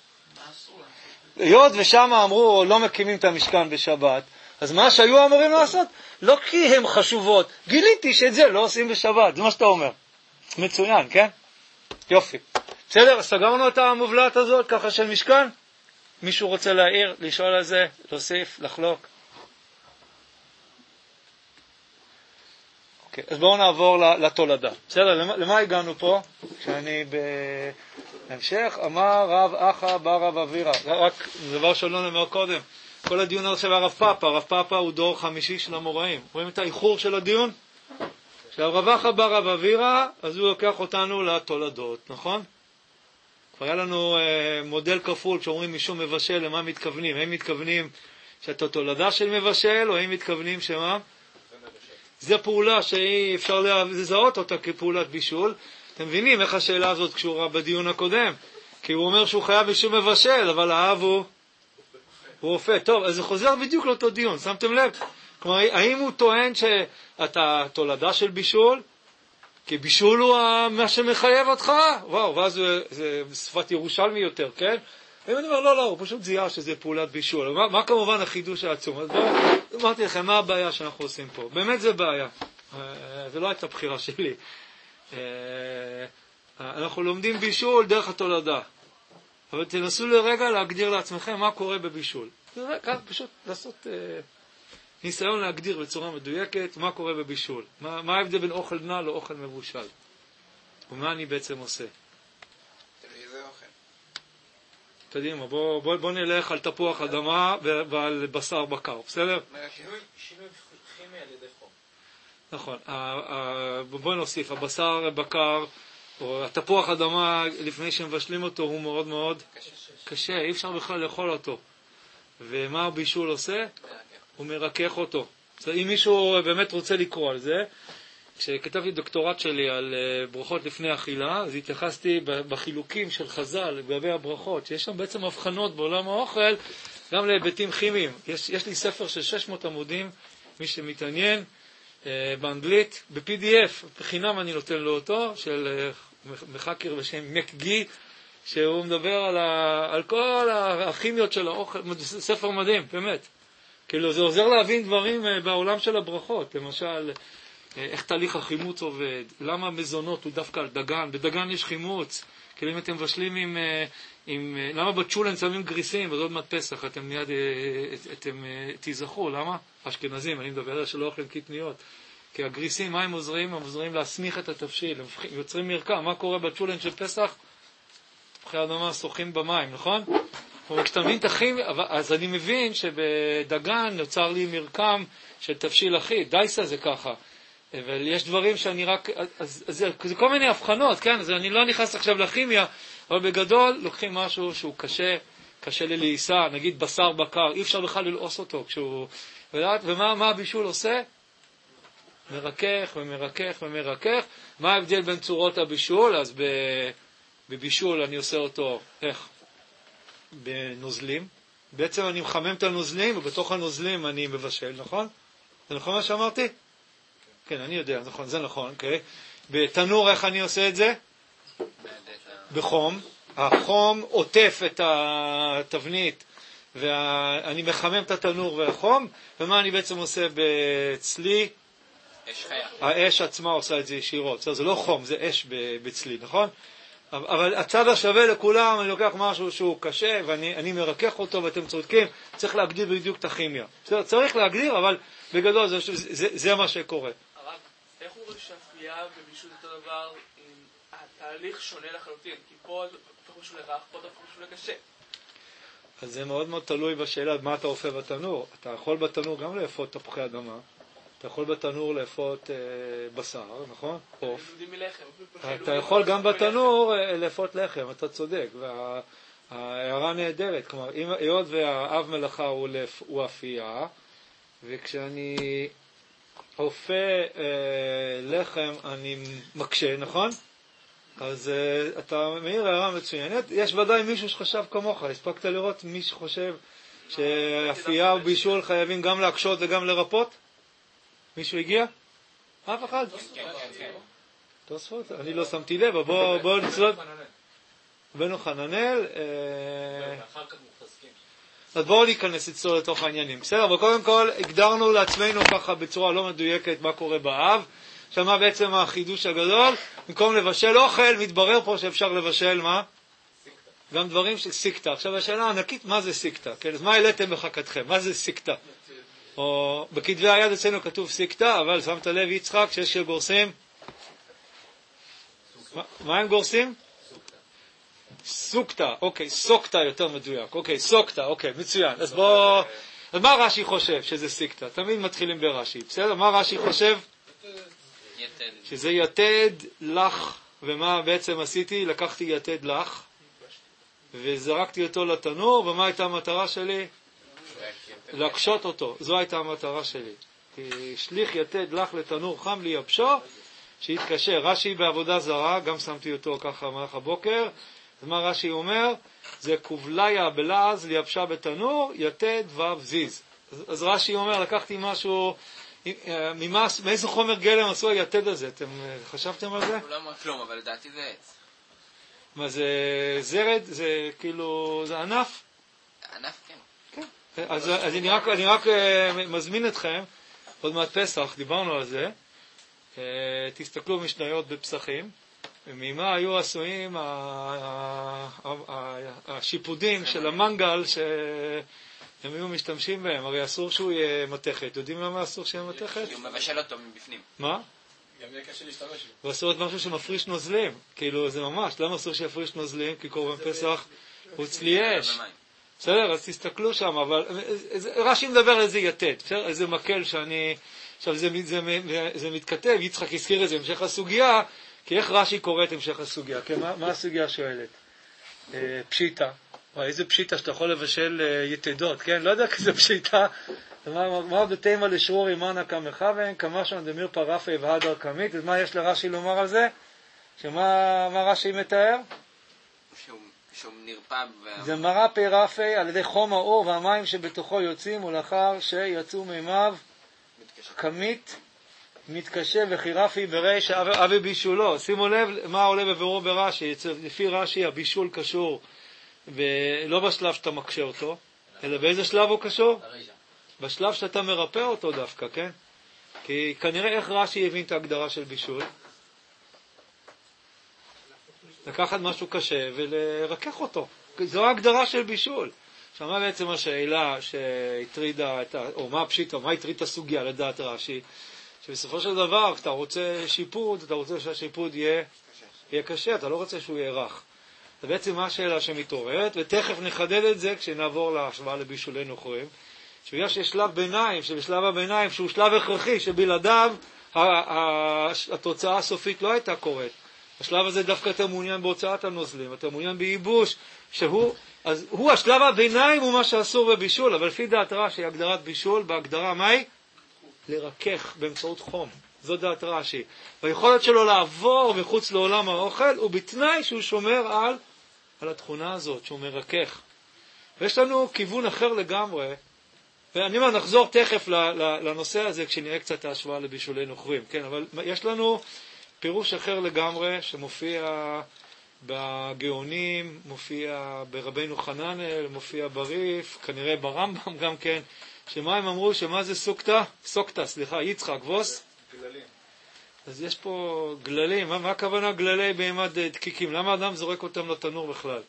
היות ושם אמרו, לא מקימים את המשכן בשבת, אז מה שהיו אמורים לעשות, לא כי הם חשובות, גיליתי שאת זה לא עושים בשבת, זה מה שאתה אומר. מצוין, כן? יופי. בסדר, סגרנו את המובלעת הזאת, ככה של משכן? מישהו רוצה להעיר, לשאול על זה, להוסיף, לחלוק? אוקיי, אז בואו נעבור לתולדה. בסדר, למה, למה הגענו פה? כשאני בהמשך, אמר רב אחא בר רב אבירא. רק דבר שלא נאמר קודם. כל הדיון עכשיו הרב פאפה. רב פאפה הוא דור חמישי של המוראים. רואים את האיחור של הדיון? עכשיו רב אחא בר רב אבירא, אז הוא לוקח אותנו לתולדות, נכון? כבר היה לנו אה, מודל כפול, כשאומרים משום מבשל, למה מתכוונים? הם מתכוונים שאתה תולדה של מבשל, או הם מתכוונים שמה? זו פעולה שאי אפשר לזהות אותה כפעולת בישול. אתם מבינים איך השאלה הזאת קשורה בדיון הקודם? כי הוא אומר שהוא חייב משום מבשל, אבל האב הוא, הוא אופה. טוב, אז זה חוזר בדיוק לאותו דיון, שמתם לב? כלומר, האם הוא טוען שאתה תולדה של בישול? כי בישול הוא מה שמחייב אותך? וואו, ואז זה, זה שפת ירושלמי יותר, כן? אני אומר, לא, לא, הוא פשוט זיהה שזה פעולת בישול. מה, מה כמובן החידוש העצום? אז בואו, אמרתי לכם, מה הבעיה שאנחנו עושים פה? באמת זה בעיה. זה לא הייתה בחירה שלי. אנחנו לומדים בישול דרך התולדה. אבל תנסו לרגע להגדיר לעצמכם מה קורה בבישול. זה רק פשוט לעשות ניסיון להגדיר בצורה מדויקת מה קורה בבישול. מה, מה ההבדל בין אוכל נע לאוכל מבושל? ומה אני בעצם עושה? קדימה, בוא, בוא, בוא נלך על תפוח אדמה ועל בשר בקר, בסדר? שינוי כימי על ידי חום. נכון, בוא נוסיף, הבשר בקר, או התפוח אדמה, לפני שמבשלים אותו, הוא מאוד מאוד קשה, אי אפשר בכלל לאכול אותו. ומה הבישול עושה? הוא מרכך אותו. אם מישהו באמת רוצה לקרוא על זה, כשכתבתי דוקטורט שלי על ברכות לפני אכילה, אז התייחסתי בחילוקים של חז"ל לגבי הברכות, שיש שם בעצם הבחנות בעולם האוכל, גם להיבטים כימיים. יש, יש לי ספר של שש מאות עמודים, מי שמתעניין, באנגלית, ב-פי די אף, בחינם אני נותן לו אותו, של מחקר בשם מקגי, שהוא מדבר על, ה, על כל הכימיות של האוכל, ספר מדהים, באמת. כאילו זה עוזר להבין דברים בעולם של הברכות, למשל, איך תהליך החימוץ עובד, למה מזונות הוא דווקא על דגן, בדגן יש חימוץ, כאילו אם אתם מבשלים עם, עם למה בצ'ולן שמים גריסים, אז עוד מעט פסח, אתם מיד, אתם תיזכרו, למה? אשכנזים, אני מדבר על שלא אוכלים קטניות, כי הגריסים, מה הם עוזרים? הם עוזרים להסמיך את התבשיל, הם יוצרים מרקם, מה קורה בצ'ולן של פסח? תפוחי אדמה שוחים במים, נכון? וכשאתה מבין את הכימיה, אז אני מבין שבדגן נוצר לי מרקם של תבשיל אחיד, דייסה זה ככה, אבל יש דברים שאני רק, אז, אז זה, זה כל מיני הבחנות, כן? אז אני לא נכנס עכשיו לכימיה, אבל בגדול לוקחים משהו שהוא קשה, קשה לי להיסע, נגיד בשר בקר, אי אפשר בכלל ללעוס אותו כשהוא, ולעת, ומה מה הבישול עושה? מרכך ומרכך ומרכך. מה ההבדל בין צורות הבישול? אז בבישול אני עושה אותו, איך? בנוזלים. בעצם אני מחמם את הנוזלים, ובתוך הנוזלים אני מבשל, נכון? זה נכון מה שאמרתי? כן, אני יודע, נכון, זה נכון, אוקיי. בתנור איך אני עושה את זה? בחום. החום עוטף את התבנית, ואני מחמם את התנור והחום, ומה אני בעצם עושה בצלי? אש חיה. האש עצמה עושה את זה ישירות. זה לא חום, זה אש בצלי, נכון? אבל הצד השווה לכולם, אני לוקח משהו שהוא קשה, ואני מרכך אותו, ואתם צודקים, צריך להגדיר בדיוק את הכימיה. צריך להגדיר, אבל בגדול זה, זה, זה מה שקורה. הרב, איך הוא רואה שאפייה ובישול אותו דבר, אם התהליך שונה לחלוטין? כי פה אתה חושב לרך, פה אתה חושב לקשה. אז זה מאוד מאוד תלוי בשאלה מה אתה אופה בתנור. אתה יכול בתנור גם לאפות תפוחי אדמה, אתה יכול בתנור לאפות אה, בשר, נכון? עוף. אתה יכול גם בתנור לאפות לחם, אתה צודק. וההערה נהדרת, כלומר, היות והאב מלאכה הוא, לפ... הוא אפייה, וכשאני אופה אה, לחם אני מקשה, נכון? אז uh, אתה מעיר הערה מצוינת. יש ודאי מישהו שחשב כמוך, הספקת לראות מי שחושב שאפייה ובישול חייבים גם להקשות וגם לרפות? מישהו הגיע? אף אחד? תוספות? אני לא שמתי לב, בואו נצלול. בנו חננאל. אז בואו ניכנס לצלול לתוך העניינים. בסדר, אבל קודם כל הגדרנו לעצמנו ככה בצורה לא מדויקת מה קורה באב. עכשיו מה בעצם החידוש הגדול? במקום לבשל אוכל, מתברר פה שאפשר לבשל מה? סיקטה. גם דברים של סיקטה. עכשיו השאלה הענקית, מה זה סיקטה? כן, אז מה העליתם בחכתכם? מה זה סיקטה? או בכתבי היד אצלנו כתוב סיקטה, אבל שמת לב יצחק שיש שגורסים? מה, מה הם גורסים? סוקטה. אוקיי, סוקטה יותר מדויק. אוקיי, סוקטה, אוקיי, מצוין. אז בוא, אז מה רש"י חושב שזה סיקטה? תמיד מתחילים ברש"י. בסדר? מה רש"י חושב? שזה יתד לך, ומה בעצם עשיתי? לקחתי יתד לך וזרקתי אותו לתנור, ומה הייתה המטרה שלי? להקשות אותו. זו הייתה המטרה שלי. שליך יתד לך לתנור חם לייבשו, שיתקשר. רש"י בעבודה זרה, גם שמתי אותו ככה מהלך הבוקר. אז מה רש"י אומר? זה קובליה בלעז לייבשה בתנור, יתד וו זיז. אז רש"י אומר, לקחתי משהו, ממש, מאיזה חומר גלם עשו היתד הזה? אתם חשבתם על זה? הוא לא אמר כלום, אבל לדעתי זה עץ. מה זה זרד? זה כאילו, זה ענף? ענף, כן. כן. אז, אז אני רק, אני רק מזמין אתכם, עוד מעט פסח, דיברנו על זה, תסתכלו משניות בפסחים, ממה היו עשויים השיפודים של המנגל שהם היו משתמשים בהם. הרי אסור שהוא יהיה מתכת. יודעים למה אסור שיהיה מתכת? הוא מבשל אותו מבפנים. מה? גם יהיה קשה להשתמש. הוא אסור את משהו שמפריש נוזלים. כאילו זה ממש. למה אסור שיפריש נוזלים? כי קורבן פסח הוא צלי אש. בסדר? אז תסתכלו שם. אבל רש"י מדבר על איזה יתד. בסדר? איזה מקל שאני... עכשיו זה, זה, זה, זה מתכתב. יצחק הזכיר את זה המשך הסוגיה. כי איך רש"י קורא את המשך הסוגיה? כן, מה, מה הסוגיה שואלת? אה, פשיטה. איזה פשיטה שאתה יכול לבשל יתדות, כן? לא יודע כזה פשיטה. מה בתימה לשרורי מנה כמכוון, כמה שם דמיר פרפי והדר קמית. אז מה יש לרש"י לומר על זה? שמה מה רש"י מתאר? שהוא, שהוא נרפא ו... זה מרפי רפי על ידי חום האור והמים שבתוכו יוצאים, ולאחר שיצאו מימיו קמית מתקשה וחירפי בריש אבי בישולו. שימו לב מה עולה בבירור ברש"י. לפי רש"י הבישול קשור ולא בשלב שאתה מקשה אותו, אלא באיזה שלב הוא קשור? בשלב שאתה מרפא אותו דווקא, כן? כי כנראה איך רש"י הבין את ההגדרה של בישול? לקחת משהו קשה ולרכך אותו. זו ההגדרה של בישול. שמה בעצם השאלה שהטרידה, או מה הפשיטה, או מה הטריד את הסוגיה לדעת רש"י, שבסופו של דבר, כשאתה רוצה שיפוד, אתה רוצה שהשיפוד יהיה, יהיה קשה, אתה לא רוצה שהוא יהיה רך. זה בעצם מה השאלה שמתעוררת, ותכף נחדד את זה כשנעבור להשוואה לבישולי נוכרים, שבגלל שיש שלב ביניים, שבשלב הביניים, שהוא שלב הכרחי, שבלעדיו התוצאה הסופית לא הייתה קורית. בשלב הזה דווקא אתה מעוניין בהוצאת הנוזלים, אתה מעוניין בייבוש, שהוא, אז הוא השלב הביניים הוא מה שאסור בבישול, אבל לפי דעת רש"י, הגדרת בישול, בהגדרה מהי? לרכך באמצעות חום. זו דעת רש"י. והיכולת שלו לעבור מחוץ לעולם האוכל, הוא בתנאי שהוא שומר על, על התכונה הזאת, שהוא מרכך. ויש לנו כיוון אחר לגמרי, ואני אומר, נחזור תכף לנושא הזה כשנראה קצת ההשוואה לבישולי נוכרים, כן, אבל יש לנו פירוש אחר לגמרי שמופיע בגאונים, מופיע ברבינו חננאל, מופיע בריף, כנראה ברמב"ם גם כן, שמה הם אמרו, שמה זה סוקתא? סוקתא, סליחה, יצחק, ווס? גללים. אז יש פה גללים, מה, מה הכוונה גללי בהמת דקיקים? למה אדם זורק אותם לתנור בכלל?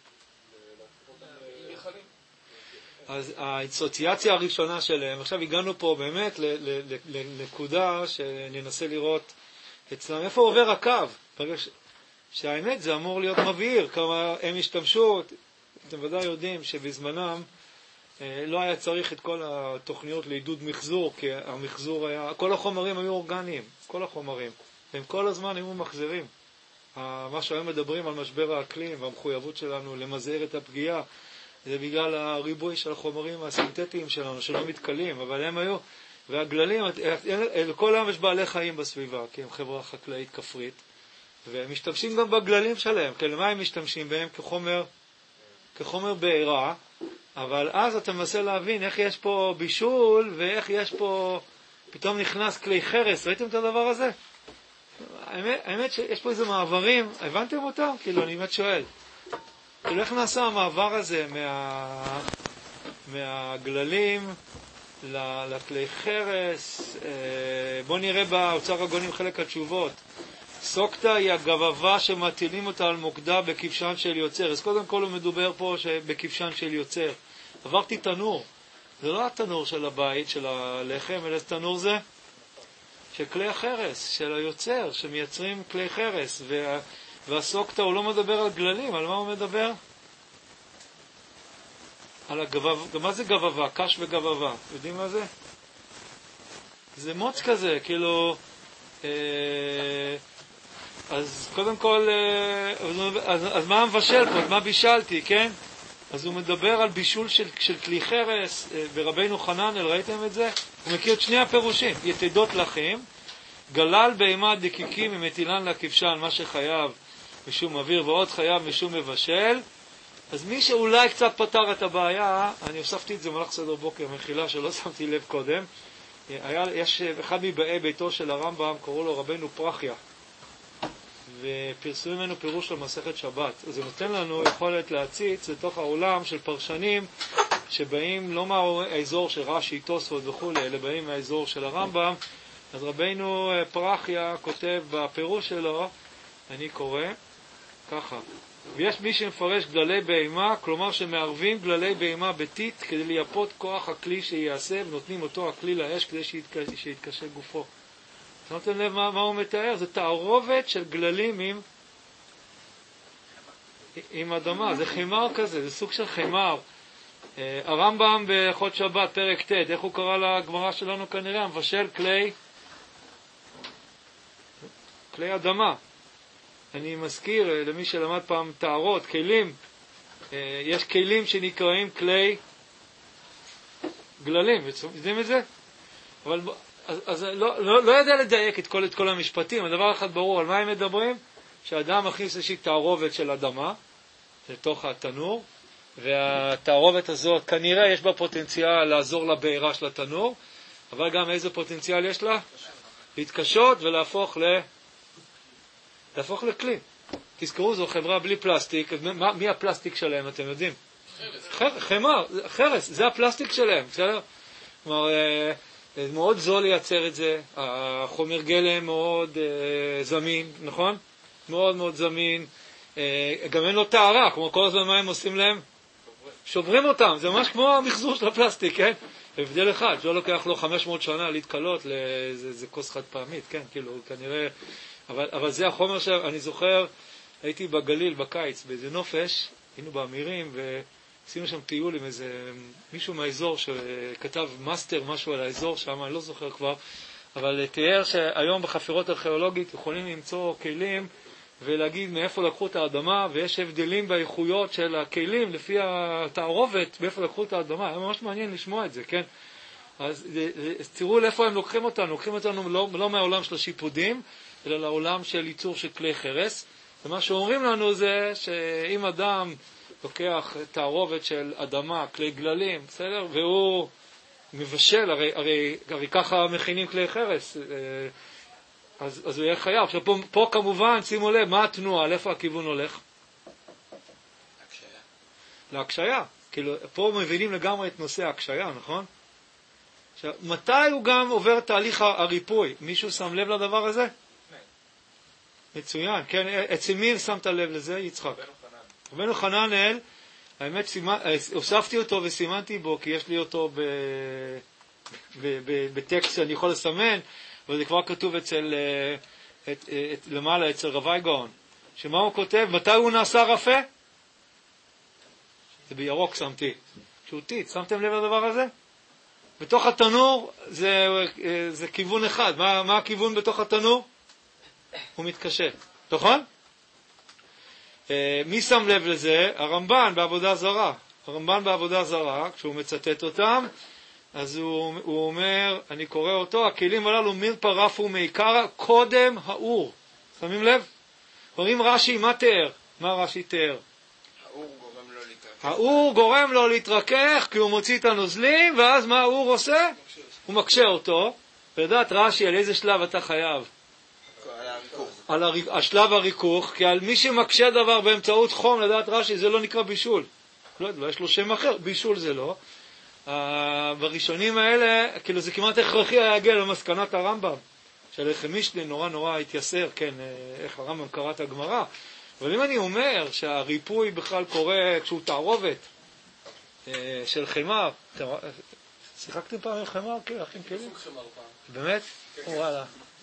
אז האסוציאציה הראשונה שלהם, עכשיו הגענו פה באמת לנקודה שננסה לראות אצלם, איפה עובר הקו? ברגע שהאמת זה אמור להיות מבהיר, כמה הם השתמשו, אתם ודאי יודעים שבזמנם לא היה צריך את כל התוכניות לעידוד מחזור, כי המחזור היה, כל החומרים היו אורגניים, כל החומרים, והם כל הזמן היו מחזירים. מה שהיום מדברים על משבר האקלים והמחויבות שלנו למזער את הפגיעה, זה בגלל הריבוי של החומרים הסינתטיים שלנו, שלא מתקלים, אבל הם היו, והגללים, לכל היום יש בעלי חיים בסביבה, כי הם חברה חקלאית כפרית, והם משתמשים גם בגללים שלהם, כי למה הם משתמשים בהם? כחומר, כחומר בעירה, אבל אז אתה מנסה להבין איך יש פה בישול, ואיך יש פה, פתאום נכנס כלי חרס, ראיתם את הדבר הזה? האמת, האמת שיש פה איזה מעברים, הבנתם אותם? כאילו, אני באמת שואל. כאילו, איך נעשה המעבר הזה מה, מהגללים לכלי חרס? בואו נראה באוצר הגונים חלק התשובות. סוקתא היא הגבבה שמטילים אותה על מוקדה בכבשן של יוצר. אז קודם כל הוא מדובר פה בכבשן של יוצר. עברתי תנור. זה לא התנור של הבית, של הלחם, אלא תנור זה של כלי החרס, של היוצר, שמייצרים כלי חרס. וה, והסוקתא הוא לא מדבר על גללים, על מה הוא מדבר? על הגבבה. מה זה גבבה? קש וגבבה. יודעים מה זה? זה מוץ כזה, כאילו... אה, אז קודם כל, אז, אז מה מבשל פה? מה בישלתי, כן? אז הוא מדבר על בישול של, של כלי חרס, ברבינו חננאל, ראיתם את זה? הוא מכיר את שני הפירושים, יתדות לחים, גלל בהמת דקיקים ממטילן לכבשן, מה שחייב משום אוויר ועוד חייב משום מבשל. אז מי שאולי קצת פתר את הבעיה, אני הוספתי את זה במהלך סדר בוקר, מחילה שלא שמתי לב קודם, היה, יש אחד מבאי ביתו של הרמב"ם, קראו לו רבנו פרחיה, ופרסמו ממנו פירוש למסכת שבת. אז זה נותן לנו יכולת להציץ לתוך העולם של פרשנים שבאים לא מהאזור של רש"י, תוספות וכו', אלא באים מהאזור של הרמב"ם. אז רבנו פרחיה כותב בפירוש שלו, אני קורא ככה: ויש מי שמפרש גללי בהמה, כלומר שמערבים גללי בהמה ביתית כדי לייפות כוח הכלי שיעשה, ונותנים אותו הכלי לאש כדי שיתקשה, שיתקשה גופו. שמתם לב מה, מה הוא מתאר? זה תערובת של גללים עם, עם אדמה. זה חימר כזה, זה סוג של חימר. הרמב"ם בהלכות שבת, פרק ט', איך הוא קרא לגמרא שלנו כנראה? מבשל כלי, כלי אדמה. אני מזכיר למי שלמד פעם תארות, כלים, יש כלים שנקראים כלי גללים, יודעים את זה? אבל אז, אז לא, לא, לא יודע לדייק את כל, את כל המשפטים, הדבר אחד ברור, על מה הם מדברים? שהאדם מכניס איזושהי תערובת של אדמה לתוך התנור, והתערובת הזאת כנראה יש בה פוטנציאל לעזור לבעירה של התנור, אבל גם איזה פוטנציאל יש לה? להתקשות ולהפוך ל... להפוך לכלי. תזכרו, זו חברה בלי פלסטיק, מה, מי הפלסטיק שלהם, אתם יודעים? חרס. חמר, חרס, זה הפלסטיק שלהם, בסדר? כלומר, מאוד זול לייצר את זה, החומר גלם מאוד אה, זמין, נכון? מאוד מאוד זמין, אה, גם אין לו טהרה, כמו כל הזמן מה הם עושים להם? שוברים אותם, זה ממש כמו המחזור של הפלסטיק, כן? הבדל אחד, שלא לוקח לו חמש מאות שנה להתקלות לאיזה כוס חד פעמית, כן? כאילו, כנראה, אבל, אבל זה החומר שאני זוכר, הייתי בגליל בקיץ, באיזה נופש, היינו באמירים, ועשינו שם טיול עם איזה מישהו מהאזור שכתב מאסטר משהו על האזור שם, אני לא זוכר כבר, אבל תיאר שהיום בחפירות ארכיאולוגית יכולים למצוא כלים ולהגיד מאיפה לקחו את האדמה, ויש הבדלים באיכויות של הכלים לפי התערובת, מאיפה לקחו את האדמה. היה ממש מעניין לשמוע את זה, כן? אז, אז תראו לאיפה הם לוקחים אותנו. לוקחים אותנו לא, לא מהעולם של השיפודים, אלא לעולם של ייצור של כלי חרס. ומה שאומרים לנו זה שאם אדם לוקח תערובת של אדמה, כלי גללים, בסדר? והוא מבשל, הרי, הרי, הרי ככה מכינים כלי חרס, אז, אז הוא יהיה חייב. עכשיו פה, פה כמובן, שימו לב, מה התנועה, לאיפה הכיוון הולך? להקשיה. להקשיה. כאילו, פה מבינים לגמרי את נושא ההקשיה, נכון? עכשיו, מתי הוא גם עובר תהליך הריפוי? מישהו שם לב לדבר הזה? מצוין, כן, אצל מי שמת לב לזה? יצחק. רבנו חננאל, האמת, הוספתי אותו וסימנתי בו, כי יש לי אותו ב... ב... ב... בטקסט שאני יכול לסמן, אבל זה כבר כתוב אצל, את, את, למעלה, אצל רבי גאון. שמה הוא כותב? מתי הוא נעשה רפה? זה בירוק שמתי. שהוא טיט, שמתם לב לדבר הזה? בתוך התנור זה, זה כיוון אחד. מה, מה הכיוון בתוך התנור? הוא מתקשה. נכון? מי שם לב לזה? הרמב"ן בעבודה זרה. הרמב"ן בעבודה זרה, כשהוא מצטט אותם, אז הוא, הוא אומר, אני קורא אותו, הכלים הללו מרפא רפו מעיקרא קודם האור. שמים לב? אומרים רש"י, מה תיאר? מה רש"י תיאר? האור גורם לו להתרכך. האור גורם לו להתרכך, כי הוא מוציא את הנוזלים, ואז מה האור עושה? הוא מקשה אותו. ולדעת רש"י, על איזה שלב אתה חייב? על הריכוך. על הר... השלב הריכוך, כי על מי שמקשה דבר באמצעות חום, לדעת רש"י, זה לא נקרא בישול. לא יודע, יש לו שם אחר, בישול זה לא. Uh, בראשונים האלה, כאילו זה כמעט הכרחי להגיע למסקנת הרמב"ם, שלכם משלי נורא נורא התייסר, כן, איך הרמב"ם קרא את הגמרא. אבל אם אני אומר שהריפוי בכלל קורה כשהוא תערובת uh, של חמר, שיחקתם פעם עם חמר? כן, אחים כלים? באמת? וואלה.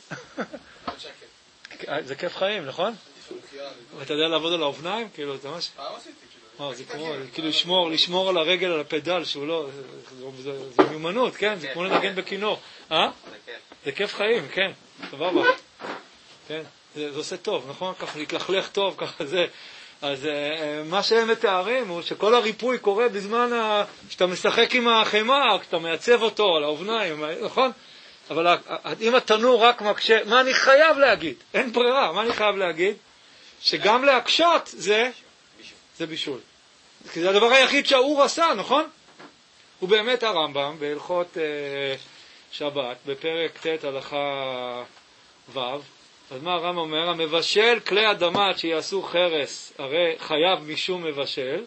זה כיף חיים, נכון? ואתה יודע לעבוד על האופניים? כאילו, זה ממש... זה כמו, כאילו לשמור, לשמור על הרגל, על הפדל, שהוא לא, זה, זה מיומנות, כן? זה כמו לנגן בכינור. אה? זה כיף חיים, כן. סבבה. כן. זה, זה עושה טוב, נכון? ככה להתלכלך טוב, ככה זה. אז מה שהם מתארים הוא שכל הריפוי קורה בזמן ה... שאתה משחק עם החמר, כשאתה מייצב אותו על האופניים, נכון? אבל אם התנור רק מקשה, מה אני חייב להגיד? אין ברירה, מה אני חייב להגיד? שגם להקשות זה... זה בישול. כי זה הדבר היחיד שהאור עשה, נכון? הוא באמת הרמב"ם בהלכות אה, שבת, בפרק ט' הלכה ו', אז מה הרמב"ם אומר? המבשל כלי אדמה שיעשו חרס, הרי חייב משום מבשל.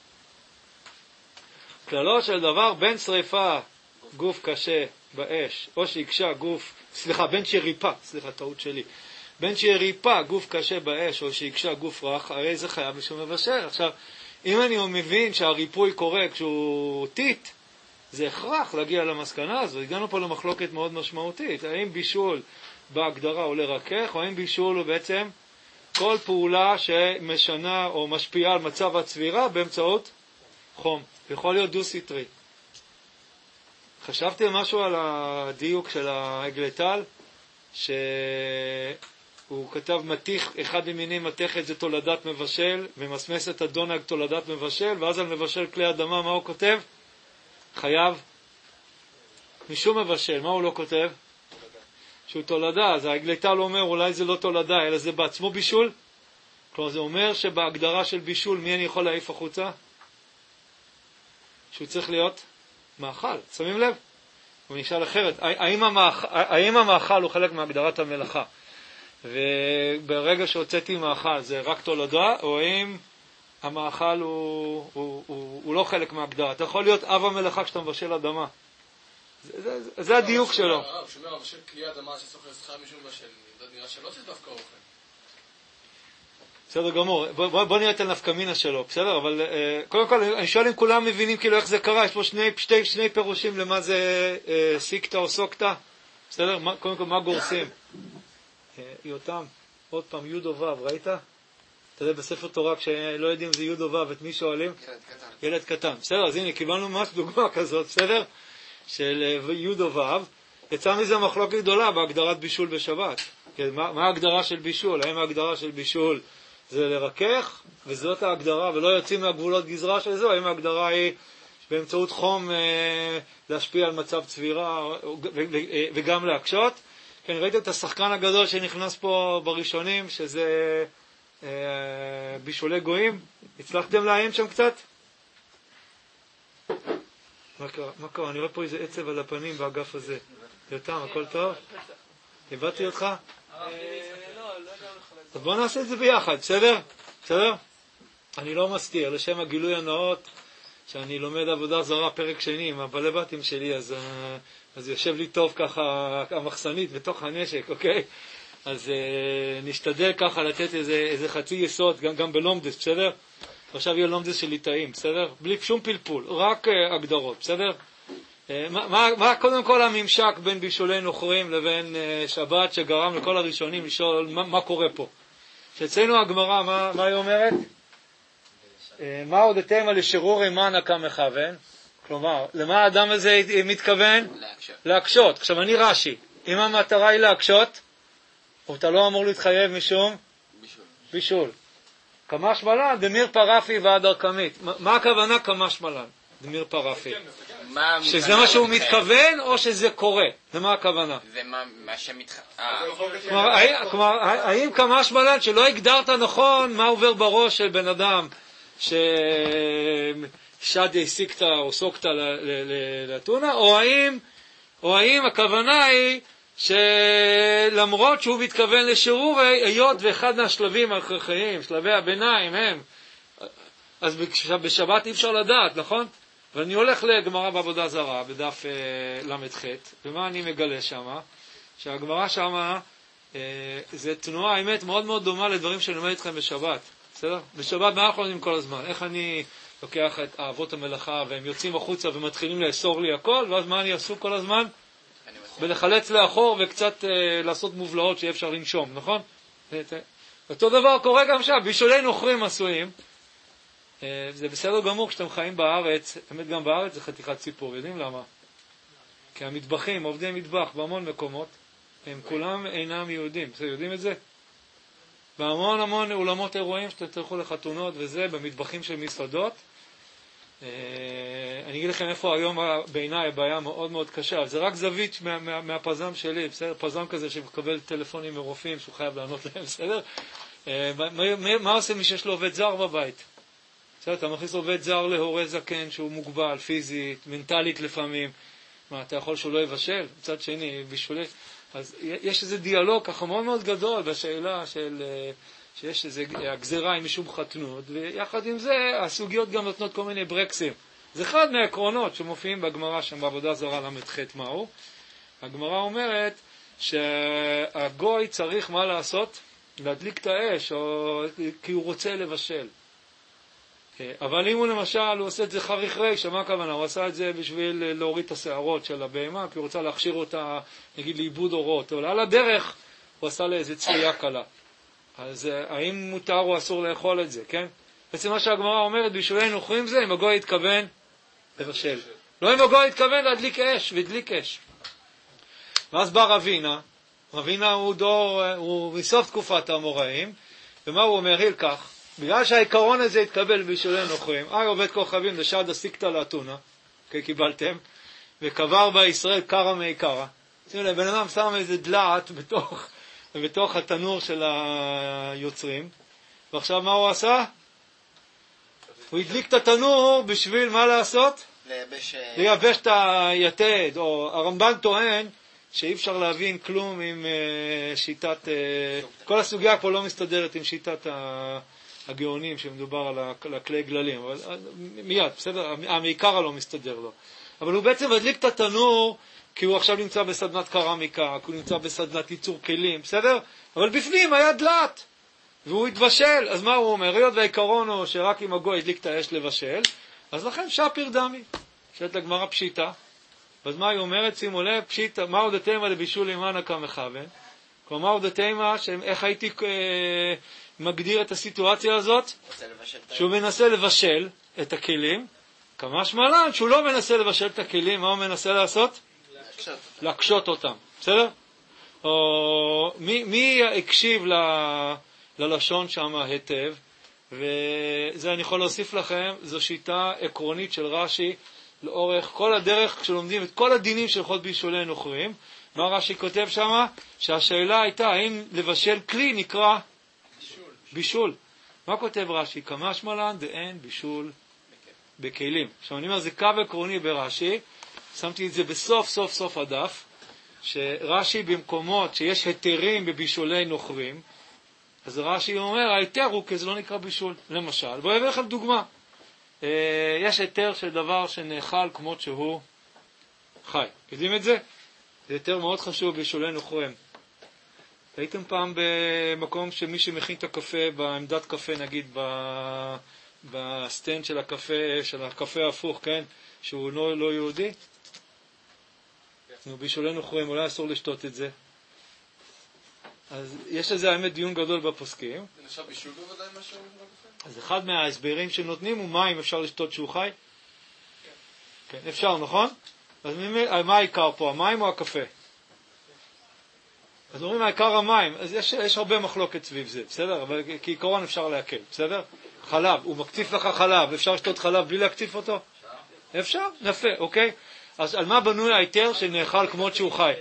כללו של דבר בין שריפה גוף קשה באש, או שיקשה גוף, סליחה, בין שריפה, סליחה, טעות שלי. בין שיריפה גוף קשה באש או שיקשה גוף רך, הרי זה חייב משום מבשל. עכשיו, אם אני מבין שהריפוי קורה כשהוא טיט, זה הכרח להגיע למסקנה הזו. הגענו פה למחלוקת מאוד משמעותית. האם בישול בהגדרה הוא לרכך, או האם בישול הוא בעצם כל פעולה שמשנה או משפיעה על מצב הצבירה באמצעות חום. יכול להיות דו-סטרי. חשבתם משהו על הדיוק של העגלתל? ש... הוא כתב מתיך, אחד ממיני מתכת זה תולדת מבשל, ומסמסת הדונג תולדת מבשל, ואז על מבשל כלי אדמה, מה הוא כותב? חייב משום מבשל, מה הוא לא כותב? שהוא תולדה, אז הגליטל אומר, אולי זה לא תולדה, אלא זה בעצמו בישול. כלומר, זה אומר שבהגדרה של בישול, מי אני יכול להעיף החוצה? שהוא צריך להיות מאכל, שמים לב? הוא נשאל אחרת, האם המאכל, האם המאכל הוא חלק מהגדרת המלאכה? וברגע שהוצאתי מאכל זה רק תולדה, או האם המאכל הוא, הוא, הוא, הוא לא חלק מהגדרה? אתה יכול להיות אב המלאכה כשאתה מבשל אדמה. זה, זה, זה הדיוק שלו. הרב, שומר, מבשל כלי אדמה שסוחר שכר משום בשל, זה נראה שלא זה דווקא אוכל. בסדר גמור, בוא, בוא נראה את הנפקמינה שלו, בסדר? אבל uh, קודם כל אני שואל אם כולם מבינים כאילו איך זה קרה, יש פה שני, שתי, שני פירושים למה זה uh, סיקטה או סוקטה, בסדר? מה, קודם כל מה גורסים? uh, יותם, עוד פעם, י' או ו', ראית? אתה יודע בספר תורה כשלא יודעים זה י' או ו', את מי שואלים? ילד קטן. ילד קטן, בסדר? אז הנה קיבלנו ממש דוגמה כזאת, בסדר? של uh, י' או ו', יצא מזה מחלוקת גדולה בהגדרת בישול בשבת. כן, מה, מה ההגדרה של בישול? האם ההגדרה של בישול זה לרכך, וזאת ההגדרה, ולא יוצאים מהגבולות גזרה של זה, האם ההגדרה היא באמצעות חום אה, להשפיע על מצב צבירה ו- ו- ו- וגם להקשות. כן, ראיתם את השחקן הגדול שנכנס פה בראשונים, שזה אה, בישולי גויים? הצלחתם לעיין שם קצת? מה קרה? מה קרה? אני רואה פה איזה עצב על הפנים באגף הזה. יותם, הכל טוב? הבאתי אותך? אז בואו נעשה את זה ביחד, בסדר? בסדר? אני לא מסתיר, לשם הגילוי הנאות, שאני לומד עבודה זרה פרק שני עם הבעלי בתים שלי, אז, אז יושב לי טוב ככה המחסנית בתוך הנשק, אוקיי? אז uh, נשתדל ככה לתת איזה, איזה חצי יסוד, גם, גם בלומדס, בסדר? עכשיו יהיה לומדס של ליטאים, בסדר? בלי שום פלפול, רק uh, הגדרות, בסדר? Uh, מה, מה, מה קודם כל הממשק בין בישולי נוכרים לבין uh, שבת שגרם לכל הראשונים לשאול מה, מה קורה פה? שאצלנו הגמרא, מה, מה היא אומרת? Uh, מה הודתם על שרורי מנה כמכוון? כלומר, למה האדם הזה מתכוון? להקשות. להקשות. עכשיו אני רש"י, אם המטרה היא להקשות, אתה לא אמור להתחייב משום בישול. בישול. כמה שמלן, דמיר פרפי ועד ארקמית. מה, מה הכוונה כמה שמלן? דמיר פרפי. מה שזה מה שהוא מתכוון או שזה קורה? זה מה הכוונה? זה מה מה שמתח... כלומר, האם- כלומר, האם כמה שמלן שלא הגדרת נכון מה עובר בראש של בן אדם ששדי סיקטה או סוקטה לטונה, או האם, או האם הכוונה היא שלמרות שהוא מתכוון לשירורי, היות ואחד מהשלבים ההכרחיים, שלבי הביניים הם, אז בשבת אי אפשר לדעת, נכון? ואני הולך לגמרא בעבודה זרה, בדף אה, למ"ח, ומה אני מגלה שמה? שהגמרא שמה אה, זה תנועה, האמת, מאוד מאוד דומה לדברים שאני לומד אתכם בשבת. בסדר? בשבת מה אנחנו לומדים כל הזמן? איך אני לוקח את אהבות המלאכה והם יוצאים החוצה ומתחילים לאסור לי הכל, ואז מה אני עשו כל הזמן? ולחלץ לאחור וקצת אה, לעשות מובלעות שאי אפשר לנשום, נכון? אותו דבר קורה גם שם, בישולי נוכרים עשויים. אה, זה בסדר גמור כשאתם חיים בארץ, באמת גם בארץ זה חתיכת סיפור, יודעים למה? כי המטבחים, עובדי מטבח בהמון מקומות, הם כולם אינם יהודים, אתם יודעים את זה? בהמון המון אולמות אירועים שאתם תלכו לחתונות וזה, במטבחים של מסעדות. אני אגיד לכם איפה היום בעיניי הבעיה מאוד מאוד קשה, זה רק זווית מה, מה, מהפזם שלי, בסדר? פזם כזה שמקבל טלפונים מרופאים שהוא חייב לענות להם, בסדר? מה, מה, מה עושה מי שיש לו עובד זר בבית? בסדר? אתה מכניס עובד זר להורה זקן שהוא מוגבל, פיזית, מנטלית לפעמים, מה, אתה יכול שהוא לא יבשל? מצד שני, בישולי. אז יש איזה דיאלוג ככה מאוד מאוד גדול בשאלה של, שיש איזה הגזרה עם משום חתנות, ויחד עם זה הסוגיות גם נותנות כל מיני ברקסים. זה אחד מהעקרונות שמופיעים בגמרא שם בעבודה זרה למ"ח מהו. הגמרא אומרת שהגוי צריך מה לעשות? להדליק את האש, או כי הוא רוצה לבשל. אבל אם הוא למשל, הוא עושה את זה חריך ריש, מה הכוונה? הוא עשה את זה בשביל להוריד את השערות של הבהמה, כי הוא רוצה להכשיר אותה, נגיד, לאיבוד אורות, אבל על הדרך הוא עשה לה איזה צלייה קלה. אז האם מותר או אסור לאכול את זה, כן? בעצם מה שהגמרא אומרת, בישולי נוכרים זה, אם הגוי יתכוון לבשל. לא אם הגוי יתכוון להדליק אש, והדליק אש. ואז בא רבינה, אבינה הוא דור, הוא מסוף תקופת האמוראים, ומה הוא אומר? הילקח, בגלל שהעיקרון הזה התקבל בישולי נוכרים, אי עובד כוכבים לשד הסיקתא לאתונה, כי קיבלתם, וקבר בישראל קרא מעיקרא. שימו לב, בן אדם שם איזה דלעת בתוך, בתוך התנור של היוצרים, ועכשיו מה הוא עשה? הוא הדליק את התנור בשביל מה לעשות? לייבש... לייבש את היתד, או הרמב"ן טוען שאי אפשר להבין כלום עם uh, שיטת, uh, כל הסוגיה פה לא מסתדרת עם שיטת הגאונים שמדובר על הכלי גללים, אבל uh, מיד, בסדר, המעיקרא לא מסתדר לו. אבל הוא בעצם הדליק את התנור כי הוא עכשיו נמצא בסדנת קרמיקה, כי הוא נמצא בסדנת ייצור כלים, בסדר? אבל בפנים היה דלת, והוא התבשל, אז מה הוא אומר? היות והעיקרון הוא שרק אם הגוי הדליק את האש לבשל, אז לכן שפיר דמי, שאת לגמרא פשיטה. אז מה היא אומרת? שימו לב, פשיטה, מה עוד התאמה לבישול אימנה כמכוון? כלומר, עוד התאמה, איך הייתי אה, מגדיר את הסיטואציה הזאת? שהוא מנסה לבשל את הכלים, כמה שמלן, שהוא לא מנסה לבשל את הכלים, מה הוא מנסה לעשות? להקשות, להקשות אותם, בסדר? או, מי, מי הקשיב ל, ללשון שם היטב? וזה אני יכול להוסיף לכם, זו שיטה עקרונית של רש"י, לאורך כל הדרך כשלומדים את כל הדינים של הלכות בישולי נוכרים. מה רש"י כותב שם? שהשאלה הייתה האם לבשל כלי נקרא בישול. בישול. מה כותב רש"י? כמה שמלן דאין בישול בכלים. עכשיו אני אומר, זה קו עקרוני ברש"י, שמתי את זה בסוף סוף סוף הדף, שרש"י במקומות שיש היתרים בבישולי נוכרים, אז רש"י אומר, ההיתר הוא כי זה לא נקרא בישול. למשל, בואו אביא לכם דוגמה. יש היתר של דבר שנאכל כמות שהוא חי. יודעים את זה? זה היתר מאוד חשוב בישולי נוכרים. הייתם פעם במקום שמי שמכין את הקפה, בעמדת קפה נגיד, בסטנד של הקפה, של הקפה ההפוך, כן? שהוא לא, לא יהודי? נו, בישולי נוכרים, אולי אסור לשתות את זה. אז יש לזה האמת דיון גדול בפוסקים. זה נחשב בישול בוודאי מה שאומרים בקפה? אז אחד מההסברים שנותנים הוא מים אפשר לשתות שהוא חי? כן, אפשר, נכון? אז מה העיקר פה, המים או הקפה? אז אומרים העיקר המים, אז יש, יש הרבה מחלוקת סביב זה, בסדר? אבל כעיקרון אפשר להקל, בסדר? חלב, הוא מקציף לך חלב, אפשר לשתות חלב בלי להקציף אותו? אפשר, יפה, אוקיי? אז על מה בנוי ההיתר שנאכל כמות שהוא חי?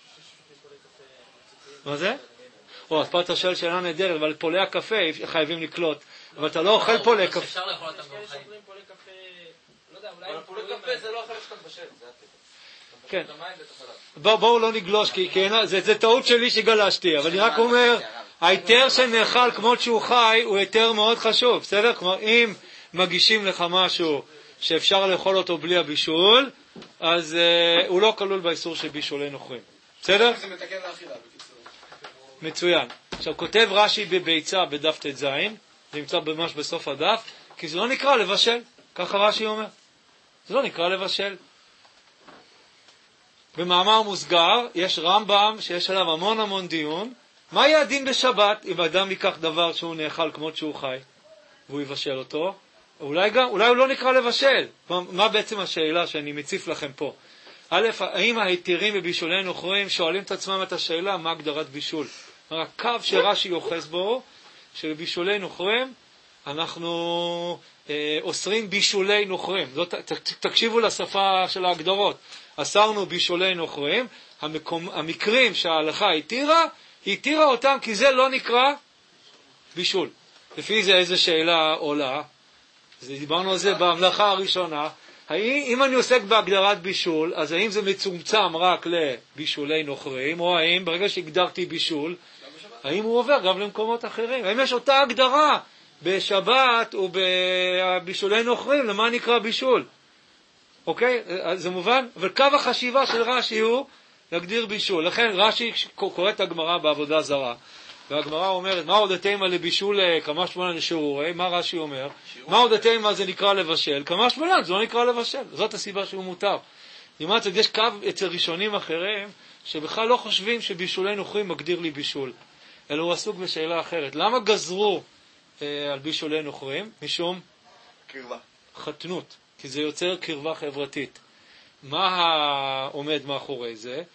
מה זה? או, אז פה אתה שואל שאלה נהדרת, אבל פולי הקפה חייבים לקלוט, אבל אתה לא אוכל פולי קפה. אפשר לאכול אותם גם חיים. אבל פולי קפה זה לא החלק שאתה מבשל, זה הטבע. כן. בואו לא נגלוש, כי זה טעות שלי שגלשתי, אבל אני רק אומר, ההיתר שנאכל כמות שהוא חי הוא היתר מאוד חשוב, בסדר? כלומר, אם מגישים לך משהו שאפשר לאכול אותו בלי הבישול, אז הוא לא כלול באיסור של בישולי נוכרים. בסדר? זה מתקן לאכילה, בקיצור. מצוין. עכשיו, כותב רש"י בביצה בדף ט"ז, זה נמצא ממש בסוף הדף, כי זה לא נקרא לבשל, ככה רש"י אומר. זה לא נקרא לבשל. במאמר מוסגר, יש רמב"ם שיש עליו המון המון דיון, מה יהיה הדין בשבת אם האדם ייקח דבר שהוא נאכל כמות שהוא חי, והוא יבשל אותו? אולי, גם, אולי הוא לא נקרא לבשל. מה, מה בעצם השאלה שאני מציף לכם פה? א', האם ההיתרים בבישולי נוכרים שואלים את עצמם את השאלה מה הגדרת בישול? הקו שרש"י יוחס בו, שבבישולי נוכרים אנחנו אה, אוסרים בישולי נוכרים. זאת, ת, תקשיבו לשפה של ההגדרות. אסרנו בישולי נוכרים, המקום, המקרים שההלכה התירה, היא התירה אותם כי זה לא נקרא בישול. לפי זה איזו שאלה עולה, אז דיברנו על זה בהמלכה הראשונה, האם, אם אני עוסק בהגדרת בישול, אז האם זה מצומצם רק לבישולי נוכרים, או האם ברגע שהגדרתי בישול, האם הוא עובר גם למקומות אחרים? האם יש אותה הגדרה בשבת ובבישולי נוכרים, למה נקרא בישול? אוקיי? זה מובן? אבל קו החשיבה של רש"י הוא להגדיר בישול. לכן רש"י קורא את הגמרא בעבודה זרה, והגמרא אומרת, מה עוד התאמה לבישול כמה שמונה לשיעורי? מה רש"י אומר? מה עוד התאמה זה נקרא לבשל? כמה שמונה זה לא נקרא לבשל. זאת הסיבה שהוא מותר. למעט זאת יש קו אצל ראשונים אחרים, שבכלל לא חושבים שבישולי נוכרים מגדיר לי בישול. אלא הוא עסוק בשאלה אחרת. למה גזרו אה, על בישולי נוכרים? משום קרבה. חתנות. כי זה יוצר קרבה חברתית. מה עומד מאחורי זה?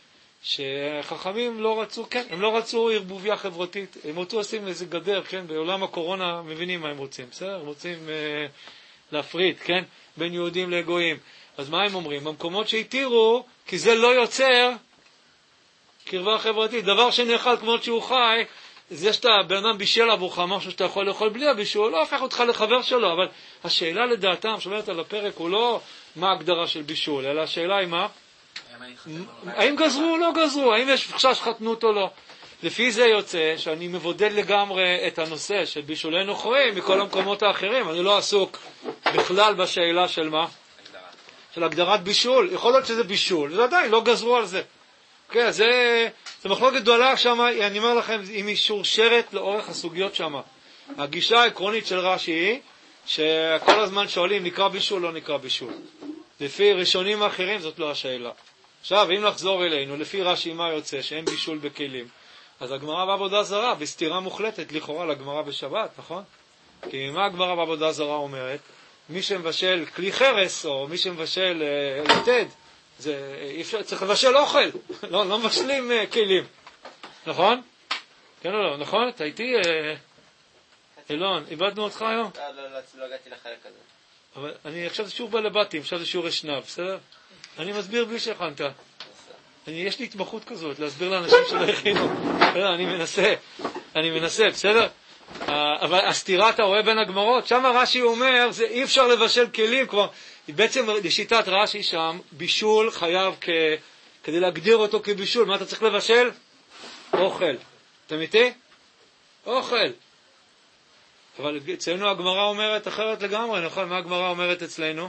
שחכמים לא רצו, כן, הם לא רצו ערבוביה חברתית, הם רצו לשים איזה גדר, כן, בעולם הקורונה מבינים מה הם רוצים, בסדר? הם רוצים אה, להפריד, כן, בין יהודים לגויים. אז מה הם אומרים? במקומות שהתירו, כי זה לא יוצר קרבה חברתית. דבר שנאכל כמות שהוא חי, זה שאתה בן אדם בישל עבורך משהו שאתה יכול לאכול בלי הבישול, לא הופך אותך לחבר שלו, אבל השאלה לדעתם, שאומרת על הפרק, הוא לא מה ההגדרה של בישול, אלא השאלה היא מה? האם גזרו או לא גזרו? האם יש חשש חתנות או לא? לפי זה יוצא שאני מבודד לגמרי את הנושא של בישולי נוכרים מכל המקומות האחרים. אני לא עסוק בכלל בשאלה של מה? של הגדרת בישול. יכול להיות שזה בישול, זה עדיין לא גזרו על זה. כן, זה, זה מחלוקת גדולה שם, אני אומר לכם, היא משורשרת לאורך הסוגיות שם. הגישה העקרונית של רש"י היא שכל הזמן שואלים נקרא בישול או לא נקרא בישול. לפי ראשונים האחרים זאת לא השאלה. עכשיו, אם נחזור אלינו, לפי רש"י מה יוצא שאין בישול בכלים, אז הגמרא בעבודה זרה, בסתירה מוחלטת לכאורה לגמרא בשבת, נכון? כי מה הגמרא בעבודה זרה אומרת? מי שמבשל כלי חרס, או מי שמבשל אה, יתד, זה, אפשר, צריך לבשל אוכל, לא, לא מבשלים אה, כלים, נכון? כן או לא, נכון? אתה איתי, אה, אילון, איבדנו אותך היום? לא, לא, לא, לא הגעתי לחלק הזה. אבל אני עכשיו זה שיעור בלבטים, עכשיו זה שיעור אשנב, בסדר? אני מסביר בלי שהכנת. אני, יש לי התמחות כזאת, להסביר לאנשים שלא הכינו. אני מנסה, אני מנסה, בסדר? אבל הסתירה אתה רואה בין הגמרות, שם רש"י אומר, זה אי אפשר לבשל כלים, כבר, בעצם לשיטת רש"י שם, בישול חייב כ, כדי להגדיר אותו כבישול, מה אתה צריך לבשל? אוכל. אתה איתי? אוכל. אבל אצלנו הגמרא אומרת אחרת לגמרי, נכון? מה הגמרא אומרת אצלנו?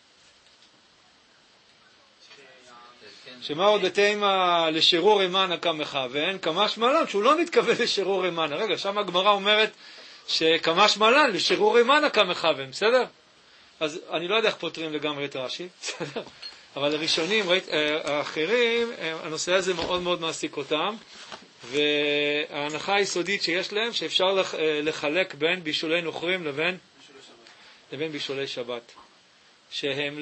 שמה עוד התאימה לשירור אימנה כמכוון, כמש מלן, שהוא לא מתכוון לשירור אימנה. רגע, שם הגמרא אומרת שכמש מלן לשירור אימנה כמכוון, בסדר? אז אני לא יודע איך פותרים לגמרי את רש"י, בסדר? אבל הראשונים, ראית, האחרים, הנושא הזה מאוד מאוד מעסיק אותם, וההנחה היסודית שיש להם, שאפשר לחלק בין בישולי נוכרים לבין, לבין בישולי שבת. שהם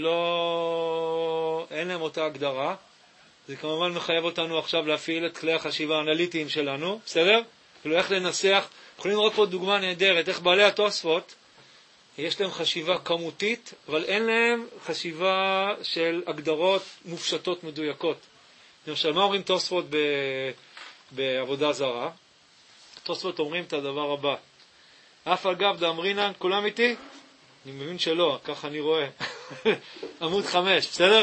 לא, אין להם אותה הגדרה, זה כמובן מחייב אותנו עכשיו להפעיל את כלי החשיבה האנליטיים שלנו, בסדר? כאילו איך לנסח, יכולים לראות פה דוגמה נהדרת, איך בעלי התוספות, יש להם חשיבה כמותית, אבל אין להם חשיבה של הגדרות מופשטות מדויקות. למשל, מה אומרים תוספות ב... בעבודה זרה? תוספות אומרים את הדבר הבא, אף אגב דאמרינן, כולם איתי? אני מבין שלא, ככה אני רואה. עמוד חמש, בסדר?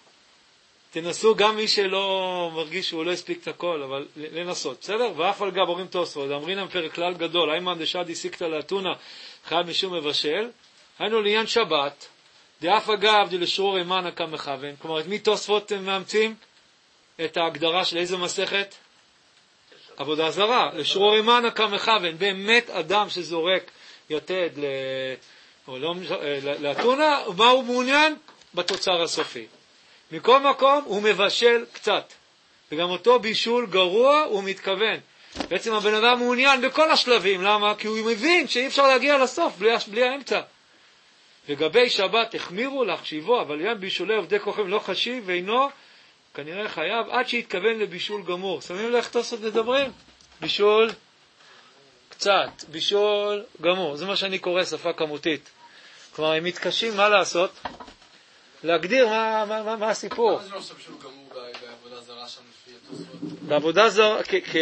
תנסו גם מי שלא מרגיש שהוא לא הספיק את הכל, אבל לנסות, בסדר? ואף על גב אומרים תוספות, אמרינם פרק כלל גדול, איימן דשדי סיקתא לאתונה, חייב משום מבשל, היינו לעניין שבת, דאף אגב דלשרור אימנה כמכוון, כלומר, את מי תוספות מאמצים? את ההגדרה של איזה מסכת? עבודה זרה, לשרור אימנה כמכוון, באמת אדם שזורק יתד ל... או לא, לאתונה, מה הוא מעוניין? בתוצר הסופי. מכל מקום הוא מבשל קצת. וגם אותו בישול גרוע הוא מתכוון. בעצם הבן אדם מעוניין בכל השלבים. למה? כי הוא מבין שאי אפשר להגיע לסוף בלי, בלי האמצע. לגבי שבת החמירו להחשיבו, אבל ים בישולי עובדי כוכבים לא חשיב ואינו כנראה חייב עד שיתכוון לבישול גמור. שמים לך תוספות מדברים? בישול קצת, בישול גמור. זה מה שאני קורא שפה כמותית. כלומר, הם מתקשים מה לעשות? להגדיר מה, מה, מה, מה הסיפור. למה זה לא עושה בישול גמור בעבודה זרה שם לפי התוספות? בעבודה זרה,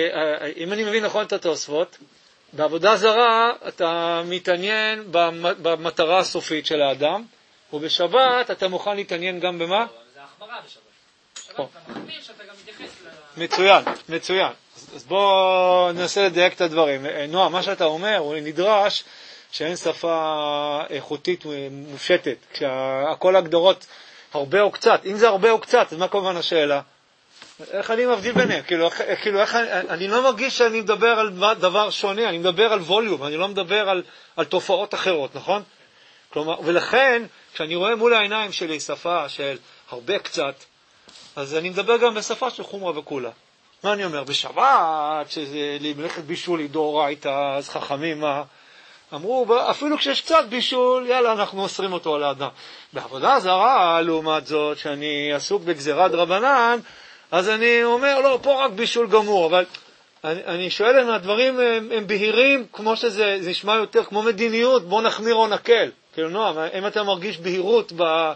אם אני מבין נכון את התוספות, בעבודה זרה אתה מתעניין במטרה הסופית של האדם, ובשבת אתה מוכן להתעניין גם במה? זה החמרה בשבת. בשבת אתה מחמיר שאתה גם מתייחס ל... מצוין, מצוין. אז בואו ננסה לדייק את הדברים. נועה, מה שאתה אומר, הוא נדרש שאין שפה איכותית מופשטת, כשהכל הגדרות הרבה או קצת. אם זה הרבה או קצת, אז מה כמובן השאלה? איך אני מבדיל ביניהם? כאילו, כאילו איך, אני לא מרגיש שאני מדבר על דבר שונה, אני מדבר על ווליום, אני לא מדבר על, על תופעות אחרות, נכון? כלומר, ולכן, כשאני רואה מול העיניים שלי שפה של הרבה קצת, אז אני מדבר גם בשפה של חומרה וכולה. מה אני אומר? בשבת, שזה מלאכת בישול דאורייתא, אז חכמים מה? אמרו, אפילו כשיש קצת בישול, יאללה, אנחנו אוסרים אותו על האדם. בעבודה זרה, לעומת זאת, שאני עסוק בגזירת רבנן, אז אני אומר, לא, פה רק בישול גמור, אבל אני, אני שואל אם הדברים הם, הם בהירים, כמו שזה זה נשמע יותר כמו מדיניות, בוא נחמיר או נקל. כאילו, נועם, אם אתה מרגיש בהירות ב...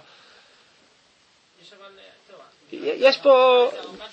יש אבל, טוב, יש פה...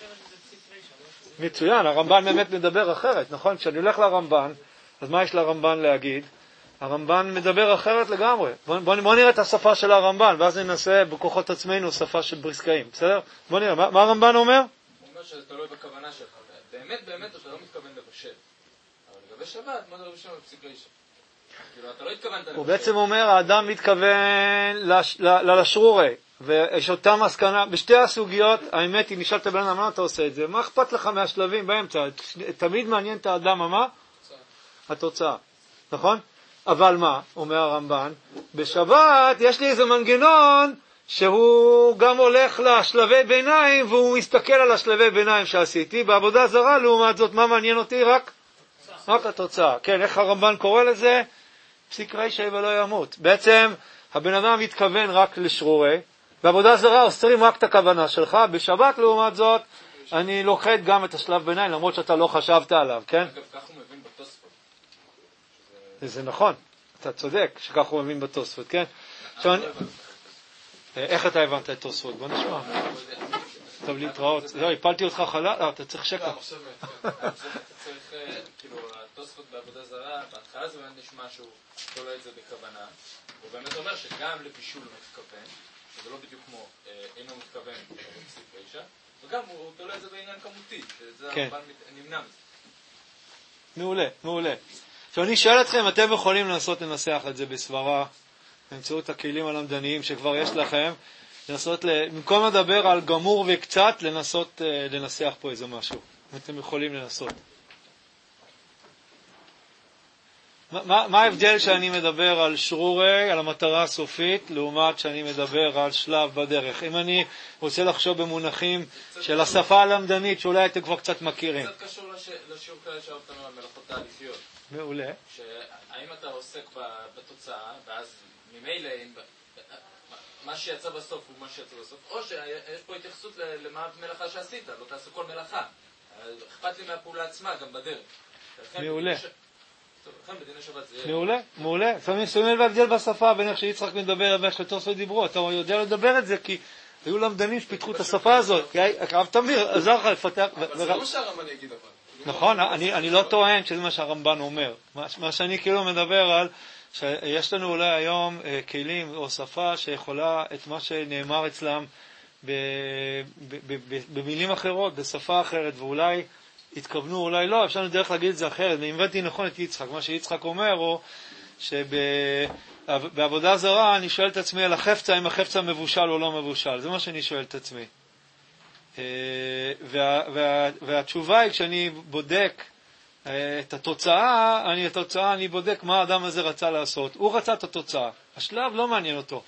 מצוין, הרמב"ן באמת מדבר אחרת, נכון? כשאני הולך לרמב"ן, אז מה יש לרמב"ן להגיד? הרמב"ן מדבר אחרת לגמרי. בוא, בוא, בוא נראה את השפה של הרמב"ן, ואז ננסה בכוחות עצמנו שפה של בריסקאים, בסדר? בוא נראה, מה, מה הרמב"ן אומר? הוא אומר שזה תלוי בכוונה שלך. באמת, באמת, אתה לא מתכוון לבשל. אבל לגבי שבת, מה זה לבשל בפסיק לאישה? כאילו, אתה לא התכוונת לבשל. הוא בעצם אומר, האדם מתכוון לש, ל, ללשרורי, ויש אותה מסקנה, בשתי הסוגיות, האמת היא, נשאלת בן אדם, מה אתה עושה את זה? מה אכפת לך מהשלבים באמצע? תמיד מעניין את האדם, מה? התוצאה. נכון? אבל מה, אומר הרמב"ן, בשבת יש לי איזה מנגנון שהוא גם הולך לשלבי ביניים, והוא מסתכל על השלבי ביניים שעשיתי. בעבודה זרה, לעומת זאת, מה מעניין אותי? רק, רק התוצאה. כן, איך הרמב"ן קורא לזה? פסיק רישא ולא ימות. בעצם, הבן אדם מתכוון רק לשרורי, בעבודה זרה אוסרים רק את הכוונה שלך. בשבת, לעומת זאת, אני לוקח גם את השלב ביניים, למרות שאתה לא חשבת עליו, כן? אגב, כך הוא מבין בתוספות. זה נכון, אתה צודק שכך הוא מבין בתוספות, כן? איך אתה הבנת את תוספות? בוא נשמע. טוב להתראות. זהו, הפלתי אותך חלל, אתה צריך שקע. אתה צריך, כאילו, התוספות בעבודה זרה, בהתחלה זה באמת נשמע שהוא תולה את זה בכוונה. הוא באמת אומר שגם לבישול הוא מתכוון, שזה לא בדיוק כמו אינו מתכוון בפסיק רישא, וגם הוא תולה את זה בעניין כמותי, שזה הרמב"ן נמנע מזה. מעולה, מעולה. עכשיו אני שואל אתכם, אתם יכולים לנסות לנסח את זה בסברה, באמצעות הכלים הלמדניים שכבר יש לכם, לנסות, במקום לדבר על גמור וקצת, לנסות לנסח פה איזה משהו. אתם יכולים לנסות. מה, מה ההבדל שאני מדבר על שרורי, על המטרה הסופית, לעומת שאני מדבר על שלב בדרך? אם אני רוצה לחשוב במונחים של השפה הלמדנית, שאולי אתם כבר קצת מכירים. זה קצת קשור לשיעור כלל שאהבתנו על מלאכות תהליכיות. מעולה. שהאם אתה עוסק בתוצאה, ואז ממילא מה שיצא בסוף הוא מה שיצא בסוף, או שיש פה התייחסות למה מלאכה שעשית, לא תעשה כל מלאכה. אכפת לי מהפעולה עצמה, גם בדרך. מעולה. לכן בדיני שבת זה יהיה... מעולה, מעולה. לפעמים שומעים בהבדל בשפה בין איך שיצחק מדבר ואיך שתוספות דיברו. אתה יודע לדבר את זה כי היו למדנים שפיתחו את השפה הזאת. הרב תמיר עזר לך לפתח... אבל זה לא מה שהרמב"ן יגיד אבל. נכון, אני לא טוען שזה מה שהרמב"ן אומר. מה שאני כאילו מדבר על, שיש לנו אולי היום כלים או שפה שיכולה את מה שנאמר אצלם במילים אחרות, בשפה אחרת, ואולי התכוונו, אולי לא, אפשר דרך להגיד את זה אחרת. ואם הבנתי נכון את יצחק, מה שיצחק אומר הוא שבעבודה זרה אני שואל את עצמי על החפצה, אם החפצה מבושל או לא מבושל. זה מה שאני שואל את עצמי. וה, וה, והתשובה היא, כשאני בודק את התוצאה, אני, התוצאה, אני בודק מה האדם הזה רצה לעשות. הוא רצה את התוצאה. השלב לא מעניין אותו.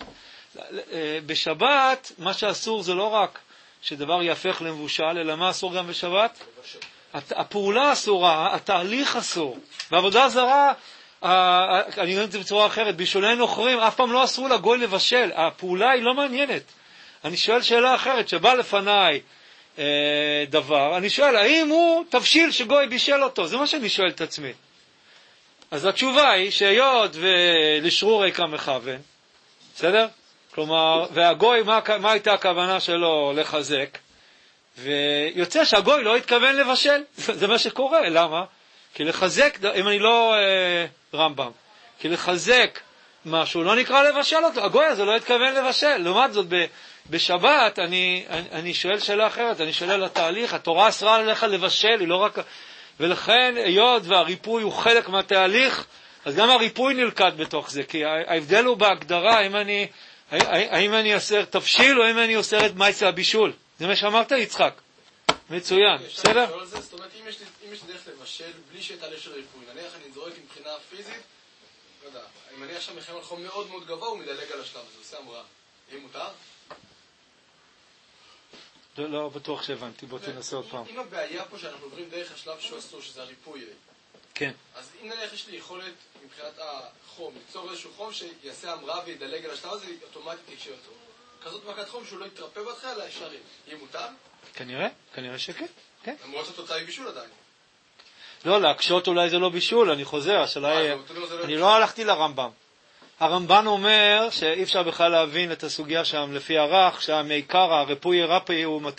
בשבת, מה שאסור זה לא רק שדבר יהפך למבושל, אלא מה אסור גם בשבת? הפעולה אסורה, התהליך אסור. בעבודה זרה, אני אומר את זה בצורה אחרת, בישולי נוכרים, אף פעם לא אסרו לגוי לבשל. הפעולה היא לא מעניינת. אני שואל שאלה אחרת, שבא לפניי אה, דבר, אני שואל, האם הוא תבשיל שגוי בישל אותו? זה מה שאני שואל את עצמי. אז התשובה היא, שהיות ולשרורי כמכוון, בסדר? כלומר, והגוי, מה, מה הייתה הכוונה שלו לחזק? ויוצא שהגוי לא התכוון לבשל. זה מה שקורה, למה? כי לחזק, אם אני לא אה, רמב"ם, כי לחזק משהו לא נקרא לבשל אותו. הגוי הזה לא התכוון לבשל. לעומת זאת, ב, בשבת אני, אני, אני שואל שאלה אחרת, אני שואל על התהליך, התורה אסרה עליך לבשל, היא לא רק... ולכן, היות והריפוי הוא חלק מהתהליך, אז גם הריפוי נלכד בתוך זה, כי ההבדל הוא בהגדרה, האם אני, האם אני אוסר תבשיל, או האם אני אוסר את מעשה הבישול. זה מה שאמרת, יצחק. מצוין, בסדר? זאת אומרת, אם יש לי דרך לבשל בלי שתהליך של ריפוי, נניח אני זורק מבחינה פיזית, לא יודע, אם אני עכשיו מחיים על חום מאוד מאוד גבוה, הוא מדלג על השלב, זה עושה אמרה. אם מותר? לא, לא בטוח שהבנתי, בוא תנסה עוד פעם. אם הבעיה פה שאנחנו עוברים דרך השלב שאסור, שזה הריפוי, כן. אז אם נניח יש לי יכולת מבחינת החום, ליצור איזשהו חום שיעשה אמרה וידלג על השלב הזה, אוטומטית יקשה אותו. כזאת מכת חום שהוא לא יתרפא בהתחלה, אפשרי. יהיה מותר? כנראה, כנראה שכן, כן. למרות שהתוצאה היא בישול עדיין. לא, להקשות אולי זה לא בישול, אני חוזר, השאלה היא... אני לא הלכתי לרמב"ם. הרמב"ן אומר שאי אפשר בכלל להבין את הסוגיה שם לפי הרך, שהמעיקר, הריפוי הרפי הוא מתי?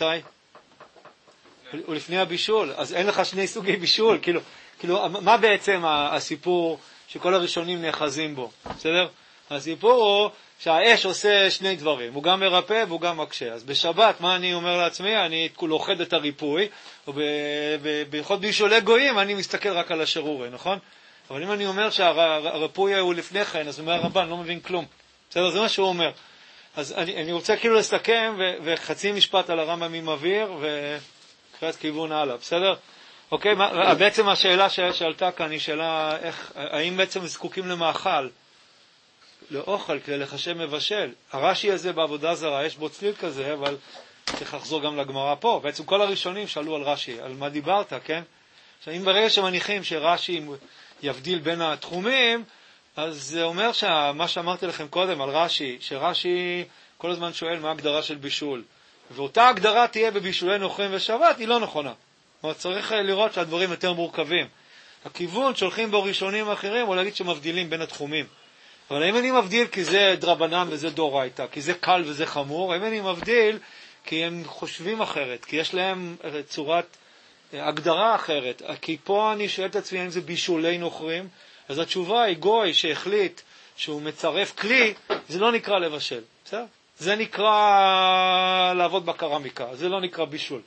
הוא לפני הבישול, אז אין לך שני סוגי בישול, כאילו, כאילו, מה בעצם הסיפור שכל הראשונים נאחזים בו, בסדר? הסיפור הוא שהאש עושה שני דברים, הוא גם מרפא והוא גם מקשה. אז בשבת, מה אני אומר לעצמי? אני לוחד את הריפוי, ובייחוד בישולי גויים אני מסתכל רק על השירורי, נכון? אבל אם אני אומר שהריפוי הוא לפני כן, אז אומר הרמב"ן, לא מבין כלום. בסדר, זה מה שהוא אומר. אז אני, אני רוצה כאילו לסכם, ו, וחצי משפט על הרמב"ם עם אוויר, וקראת כיוון הלאה, בסדר? אוקיי, מה, בעצם השאלה שעלתה כאן היא שאלה, איך, האם בעצם זקוקים למאכל, לאוכל, כדי לחשב מבשל? הרש"י הזה בעבודה זרה, יש בו צליל כזה, אבל צריך לחזור גם לגמרא פה. בעצם כל הראשונים שאלו על רש"י, על מה דיברת, כן? עכשיו, אם ברגע שמניחים שרש"י יבדיל בין התחומים, אז זה אומר שמה שאמרתי לכם קודם על רש"י, שרש"י כל הזמן שואל מה ההגדרה של בישול, ואותה הגדרה תהיה בבישולי נוכרים ושבת, היא לא נכונה. זאת אומרת, צריך לראות שהדברים יותר מורכבים. הכיוון שהולכים בו ראשונים אחרים, הוא להגיד שמבדילים בין התחומים. אבל אם אני מבדיל כי זה דרבנן וזה דאורייתא, כי זה קל וזה חמור, אם אני מבדיל כי הם חושבים אחרת, כי יש להם צורת הגדרה אחרת. כי פה אני שואל את עצמי אם זה בישולי נוכרים, אז התשובה היא גוי שהחליט שהוא מצרף כלי, זה לא נקרא לבשל, בסדר? זה נקרא לעבוד בקרמיקה, זה לא נקרא בישול.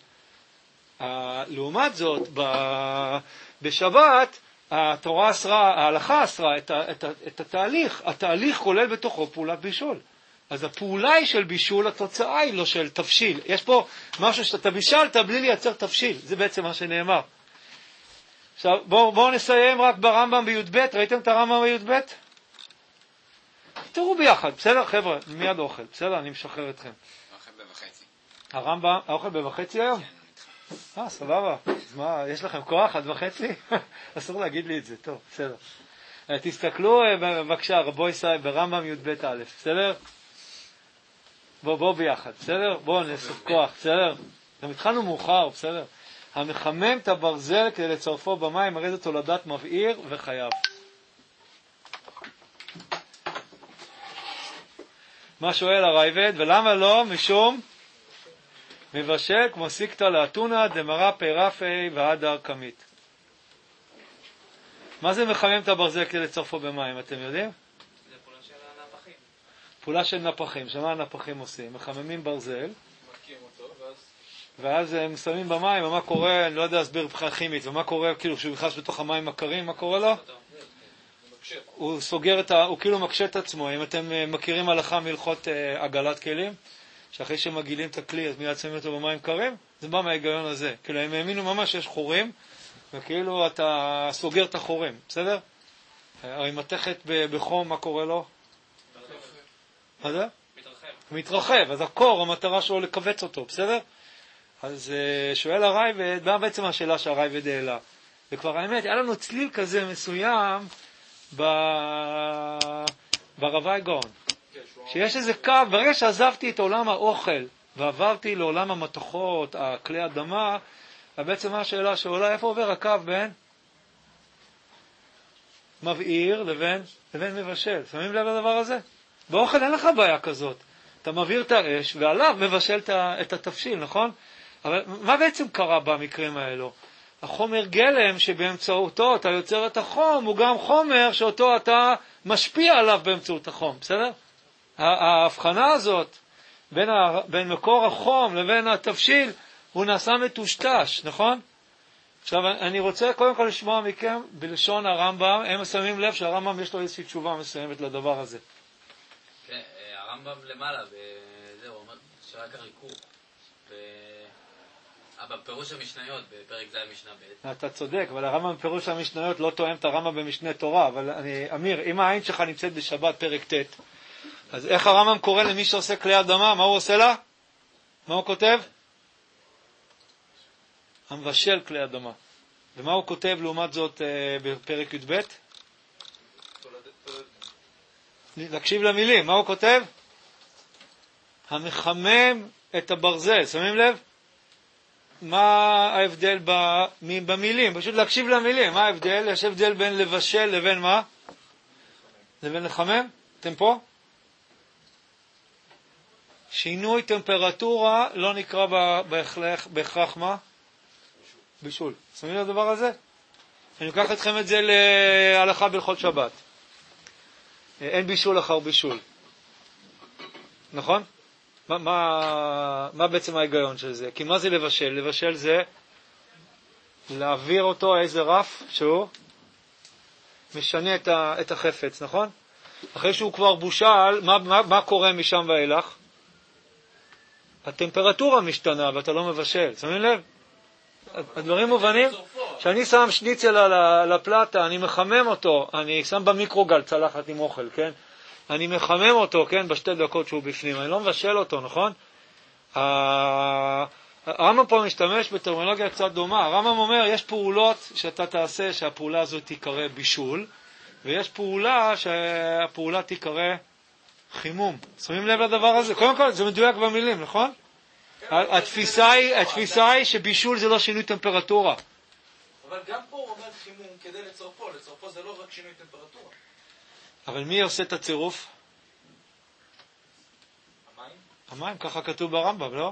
לעומת זאת, בשבת, התורה אסרה, ההלכה אסרה את, את, את התהליך. התהליך כולל בתוכו פעולת בישול. אז הפעולה היא של בישול, התוצאה היא לא של תבשיל. יש פה משהו שאתה בישלת בלי לייצר תבשיל. זה בעצם מה שנאמר. עכשיו, בואו בוא נסיים רק ברמב"ם בי"ב. ראיתם את הרמב"ם בי"ב? תראו ביחד, בסדר? חבר'ה, מיד אוכל. בסדר? אני משחרר אתכם. אוכל בבחצי. הרמב"ם, האוכל בבחצי היום? אה, סבבה. אז מה, יש לכם כוח עד וחצי? אסור להגיד לי את זה. טוב, בסדר. תסתכלו, בבקשה, רבו ישראל, ברמב"ם י"ב א', בסדר? בואו בוא ביחד, בסדר? בואו נאסוף כוח, בסדר? גם התחלנו מאוחר, בסדר? המחמם את הברזל כדי לצרפו במים, הרי זה תולדת מבעיר וחייב. מה שואל הרייבד? ולמה לא? משום מבשל כמו סיקתא לאתונה דמרה פרפי והדר קמית. מה זה מחמם את הברזל כדי לצרפו במים, אתם יודעים? זה פעולה של הנפחים. פעולה של נפחים. שמה הנפחים עושים? מחממים ברזל, מקים אותו, ואז... ואז הם שמים במים, ומה קורה, אני לא יודע להסביר מבחינה כימית, ומה קורה כאילו כשהוא נכנס בתוך המים הקרים, מה קורה לו? הוא סוגר את ה... הוא כאילו מקשה את עצמו. אם אתם מכירים הלכה מלכות עגלת כלים, שאחרי שמגילים את הכלי אז מיד שמים אותו במים קרים, זה בא מההיגיון הזה. כאילו הם האמינו ממש שיש חורים, וכאילו אתה סוגר את החורים, בסדר? הרי מתכת בחום, מה קורה לו? מה זה? מתרחב. מתרחב, אז הקור, המטרה שלו לקבץ אותו, בסדר? אז שואל הרייבד, מה בעצם השאלה שהרייבד העלה? וכבר האמת, היה לנו צליל כזה מסוים ב... ברבי גאון. שיש איזה קו, ברגע שעזבתי את עולם האוכל ועברתי לעולם המתכות, הכלי אדמה, בעצם מה השאלה שעולה, איפה עובר הקו בין מבעיר לבין, לבין מבשל? שמים לב לדבר הזה? באוכל אין לך בעיה כזאת. אתה מבעיר את האש ועליו מבשל את התבשיל, נכון? אבל מה בעצם קרה במקרים האלו? החומר גלם שבאמצעותו אתה יוצר את החום, הוא גם חומר שאותו אתה משפיע עליו באמצעות החום, בסדר? ההבחנה הזאת בין, ה... בין מקור החום לבין התבשיל הוא נעשה מטושטש, נכון? עכשיו אני רוצה קודם כל לשמוע מכם בלשון הרמב"ם, הם שמים לב שהרמב"ם יש לו איזושהי תשובה מסוימת לדבר הזה. כן, הרמב"ם למעלה, זהו, אומר שרק הריכוך, בפירוש המשניות, בפרק ז' משנה ב'. אתה צודק, אבל הרמב"ם בפירוש המשניות לא תואם את הרמב"ם במשנה תורה, אבל אני, אמיר, אם העין שלך נמצאת בשבת פרק ט', אז איך הרמב"ם קורא למי שעושה כלי אדמה? מה הוא עושה לה? מה הוא כותב? המבשל כלי אדמה. ומה הוא כותב לעומת זאת בפרק י"ב? נקשיב למילים. מה הוא כותב? המחמם את הברזל. שמים לב? מה ההבדל במילים? פשוט להקשיב למילים. מה ההבדל? יש הבדל בין לבשל לבין מה? לבין לחמם? אתם פה? שינוי טמפרטורה לא נקרא בהכרח מה? בישול. שמים לי לדבר הזה? אני אקח אתכם את זה להלכה בהלכות שבת. אין בישול אחר בישול. נכון? מה, מה, מה בעצם ההיגיון של זה? כי מה זה לבשל? לבשל זה להעביר אותו איזה רף שהוא משנה את, ה, את החפץ, נכון? אחרי שהוא כבר בושל, מה, מה, מה קורה משם ואילך? הטמפרטורה משתנה ואתה לא מבשל. שמים לב? הדברים מובנים? כשאני שם שניצל על הפלטה, אני מחמם אותו, אני שם במיקרוגל צלחת עם אוכל, כן? אני מחמם אותו, כן, בשתי דקות שהוא בפנים, אני לא מבשל אותו, נכון? הרמב"ם פה משתמש בטרמינולוגיה קצת דומה. הרמב"ם אומר, יש פעולות שאתה תעשה שהפעולה הזאת תיקרא בישול, ויש פעולה שהפעולה תיקרא חימום. שמים לב לדבר הזה? קודם כל, זה מדויק במילים, נכון? התפיסה היא, התפיסה היא שבישול זה לא שינוי טמפרטורה. אבל גם פה הוא אומר חימום כדי לצרפו, לצרפו זה לא רק שינוי טמפרטורה. אבל מי עושה את הצירוף? המים? המים, ככה כתוב ברמב"ם, לא?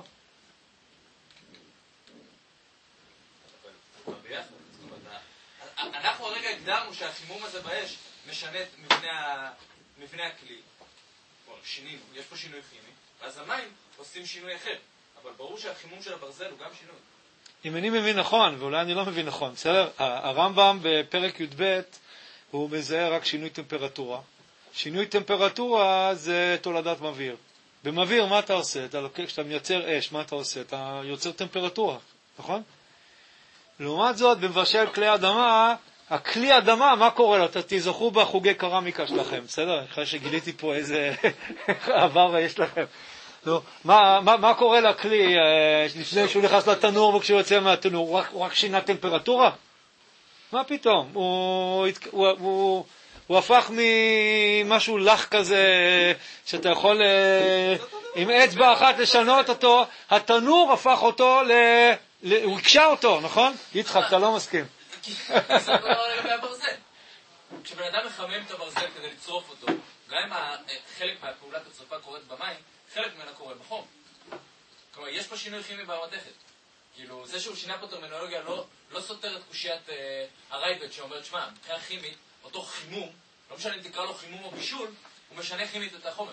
אנחנו הרגע הגדרנו שהחימום הזה באש משנה את מבנה, מבנה הכלי. שינינו, יש פה שינוי כימי, ואז המים עושים שינוי אחר. אבל ברור שהחימום של הברזל הוא גם שינוי. אם אני מבין נכון, ואולי אני לא מבין נכון, בסדר? הרמב"ם בפרק י"ב הוא מזהה רק שינוי טמפרטורה. שינוי טמפרטורה זה תולדת מביר. במביר מה אתה עושה? אתה לוקח, כשאתה מייצר אש, מה אתה עושה? אתה יוצר טמפרטורה, נכון? לעומת זאת, במבשל כלי אדמה, הכלי אדמה, מה קורה לו? אתה תזכו בחוגי קרמיקה שלכם, בסדר? אחרי שגיליתי פה איזה עבר יש לכם. נו, מה, מה, מה קורה לכלי לפני שהוא נכנס לתנור וכשהוא יוצא מהתנור? הוא רק, הוא רק שינה טמפרטורה? מה פתאום? הוא, הוא, הוא, הוא הפך ממשהו לח כזה שאתה יכול עם אצבע אחת לשנות אותו. התנור הפך אותו, ל, ל, הוא הקשה אותו, נכון? יצחק, אתה לא מסכים. זה אותו דבר לגבי הברזל. כשבן אדם מחמם את הברזל כדי לצרוף אותו, גם אם חלק מהפעולת הצרפה קורית במים, חלק ממנה קורה בחום. כלומר, יש פה שינוי כימי במתכת. כאילו, זה שהוא שינה פה טרמינולוגיה לא, לא סותר את קושיית אה, הרייבד שאומרת, שמה, מבחינה כימית, אותו חימום, לא משנה אם תקרא לו חימום או בישול, הוא משנה כימית את החומר.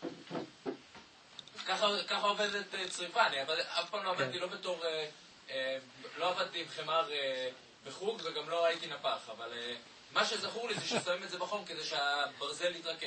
ככה, ככה עובדת אה, צריפה. אני עבד, אף פעם לא עבדתי לא בתור, אה, אה, לא עבדתי עם חמר אה, בחוג וגם לא הייתי נפח, אבל אה, מה שזכור לי זה ששמים את זה בחום כדי שהברזל יתרכך.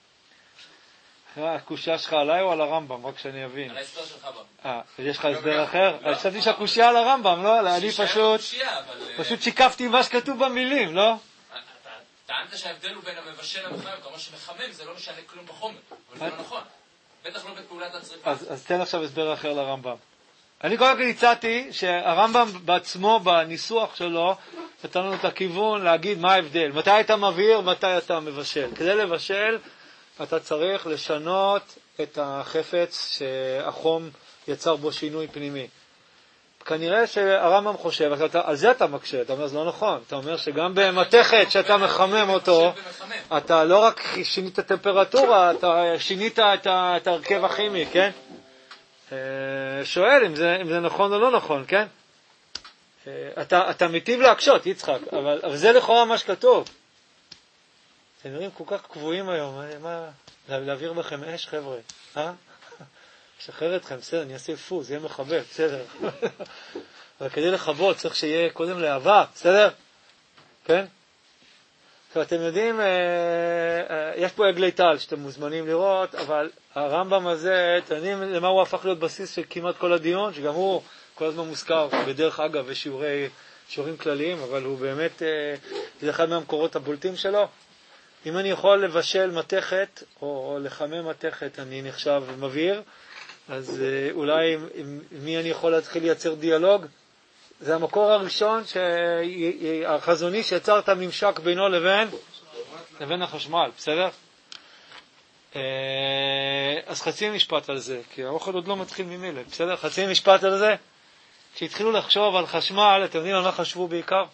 הקושיה שלך עליי או על הרמב"ם? רק שאני אבין. על ההסבר שלך בא. אה, יש לך הסבר אחר? אני חשבתי שהקושיה על הרמב"ם, לא? אני פשוט פשוט שיקפתי מה שכתוב במילים, לא? טענת שההבדל הוא בין המבשל למחמם, כלומר שמחמם זה לא משנה כלום בחומר, אבל זה לא נכון. בטח לא בפעולת הצריפה. אז תן עכשיו הסבר אחר לרמב"ם. אני קודם כל הצעתי שהרמב"ם בעצמו, בניסוח שלו, נתן לנו את הכיוון להגיד מה ההבדל. מתי אתה מבהיר, מתי אתה מבשל. כדי לבשל, אתה צריך לשנות את החפץ שהחום יצר בו שינוי פנימי. כנראה שהרמב"ם חושב, אתה, על זה אתה מקשה, אתה אומר, זה לא נכון. אתה אומר שגם במתכת שאתה מחמם אותו, אתה לא רק שינית את הטמפרטורה, אתה שינית את, ה, את הרכב הכימי, כן? שואל אם זה, אם זה נכון או לא נכון, כן? אתה, אתה מיטיב להקשות, יצחק, אבל, אבל זה לכאורה מה שכתוב. אתם נראים כל כך קבועים היום, מה, להעביר בכם אש, חבר'ה, אה? שחרר אתכם, בסדר, אני אעשה פוז, יהיה מחבב, בסדר. אבל כדי לחבות צריך שיהיה קודם להבה, בסדר? כן? עכשיו, אתם יודעים, יש פה עגלי טל שאתם מוזמנים לראות, אבל הרמב"ם הזה, אתם יודעים למה הוא הפך להיות בסיס של כמעט כל הדיון, שגם הוא כל הזמן מוזכר, בדרך אגב, יש שיעורי, שיעורים כלליים, אבל הוא באמת, זה אחד מהמקורות הבולטים שלו. אם אני יכול לבשל מתכת, או לחמם מתכת, אני נחשב מבהיר, אז אולי עם, עם מי אני יכול להתחיל לייצר דיאלוג? זה המקור הראשון, החזוני שיצר את הממשק בינו לבין, לבין החשמל, בסדר? אז חצי משפט על זה, כי האוכל עוד לא מתחיל ממילא, בסדר? חצי משפט על זה. כשהתחילו לחשוב על חשמל, אתם יודעים על מה חשבו בעיקר?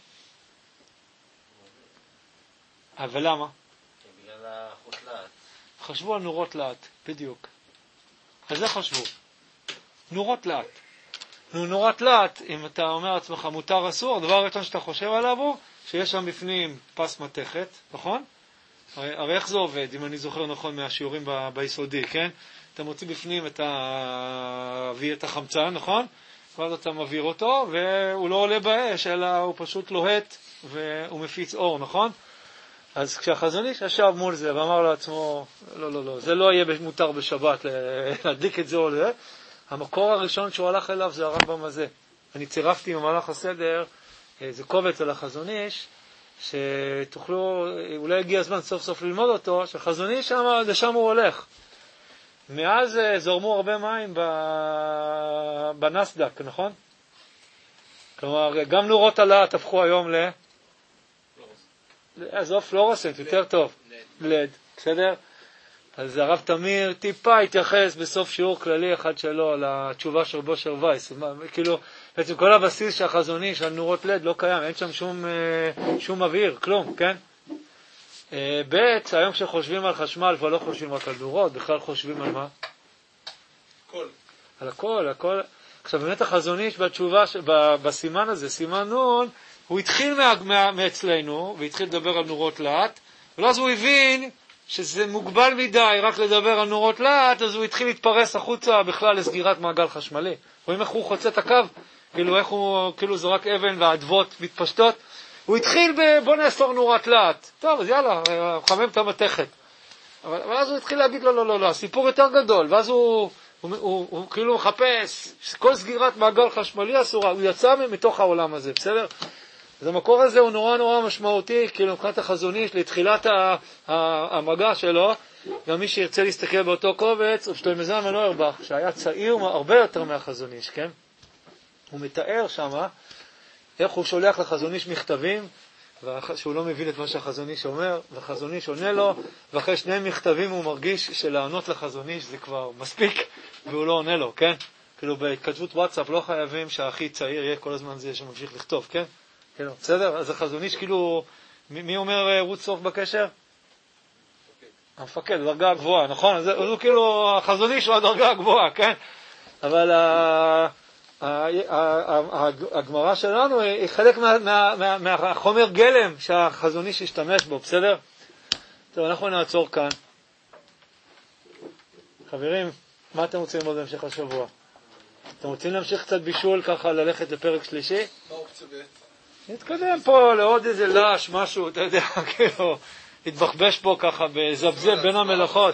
אבל למה? בגלל החוט לאט. חשבו על נורות לאט, בדיוק. על זה חשבו. נורות לאט. נו, נורת לאט, אם אתה אומר לעצמך מותר אסור, הדבר הראשון שאתה חושב עליו הוא שיש שם בפנים פס מתכת, נכון? הרי, הרי איך זה עובד, אם אני זוכר נכון מהשיעורים ב, ביסודי, כן? אתה מוציא בפנים את, ה... את החמצן, נכון? ואז אתה מבהיר אותו, והוא לא עולה באש, אלא הוא פשוט לוהט והוא מפיץ אור, נכון? אז כשהחזון איש ישב מול זה ואמר לעצמו, לא, לא, לא, זה לא יהיה מותר בשבת להדליק את זה או זה, המקור הראשון שהוא הלך אליו זה הרמב"ם הזה. אני צירפתי במהלך הסדר איזה קובץ על החזון איש, שתוכלו, אולי הגיע הזמן סוף סוף ללמוד אותו, שהחזון איש שם, לשם הוא הולך. מאז זורמו הרבה מים בנסדק, נכון? כלומר, גם נורות הלהט הפכו היום ל... עזוב פלורסנט, יותר טוב. לד, בסדר? אז הרב תמיר טיפה התייחס בסוף שיעור כללי אחד שלו לתשובה של בושר וייס. כאילו, בעצם כל הבסיס שהחזוני של נורות לד לא קיים, אין שם שום, שום אוויר, כלום, כן? ב' היום כשחושבים על חשמל כבר לא חושבים רק על נורות, בכלל חושבים על מה? הכל. על הכל, הכל. עכשיו באמת החזוני בתשובה, בסימן הזה, סימן נון, הוא התחיל מה, מה, מאצלנו, והתחיל לדבר על נורות לאט, ואז הוא הבין שזה מוגבל מדי רק לדבר על נורות לאט, אז הוא התחיל להתפרס החוצה בכלל לסגירת מעגל חשמלי. רואים איך הוא חוצה את הקו? כאילו איך הוא, כאילו זרק אבן והעדבות מתפשטות. הוא התחיל ב, בוא נאסור נורת לאט. טוב, אז יאללה, חמם את המתכת. אבל, אבל אז הוא התחיל להגיד לא, לא, לא, לא, הסיפור יותר גדול, ואז הוא, הוא, הוא, הוא, הוא כאילו מחפש, כל סגירת מעגל חשמלי אסורה, הוא יצא מתוך העולם הזה, בסדר? אז המקור הזה הוא נורא נורא משמעותי, כאילו מבחינת החזוני, לתחילת המגע שלו, גם מי שירצה להסתכל באותו קובץ, הוא שלמה זלמן אוירבך, שהיה צעיר הרבה יותר מהחזוניש, כן? הוא מתאר שמה, איך הוא שולח לחזוניש מכתבים, שהוא לא מבין את מה שהחזוניש אומר, והחזוניש עונה לו, ואחרי שני מכתבים הוא מרגיש שלענות לחזוניש זה כבר מספיק, והוא לא עונה לו, כן? כאילו בהתכתבות וואטסאפ לא חייבים שהכי צעיר יהיה כל הזמן זה שממשיך לכתוב, כן? כן, בסדר? אז החזוניש כאילו, מי, מי אומר רות סוף בקשר? המפקד, הדרגה הגבוהה, נכון? אז הוא כאילו, החזוניש הוא הדרגה הגבוהה, כן? אבל הגמרא שלנו היא חלק מהחומר גלם שהחזוניש ישתמש בו, בסדר? טוב, אנחנו נעצור כאן. חברים, מה אתם רוצים ללמוד בהמשך השבוע? אתם רוצים להמשיך קצת בישול ככה ללכת לפרק שלישי? מה אופציה ב'? נתקדם פה לעוד איזה לש, משהו, אתה יודע, כאילו, התבחבש פה ככה בזבזב בין המלאכות.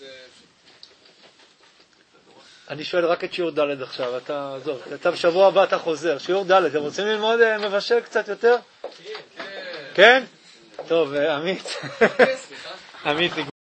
אני שואל רק את שיעור ד' עכשיו, אתה, זו, אתה בשבוע הבא אתה חוזר, שיעור ד', אתם רוצים ללמוד מבשל קצת יותר? כן. כן? טוב, עמית. עמית,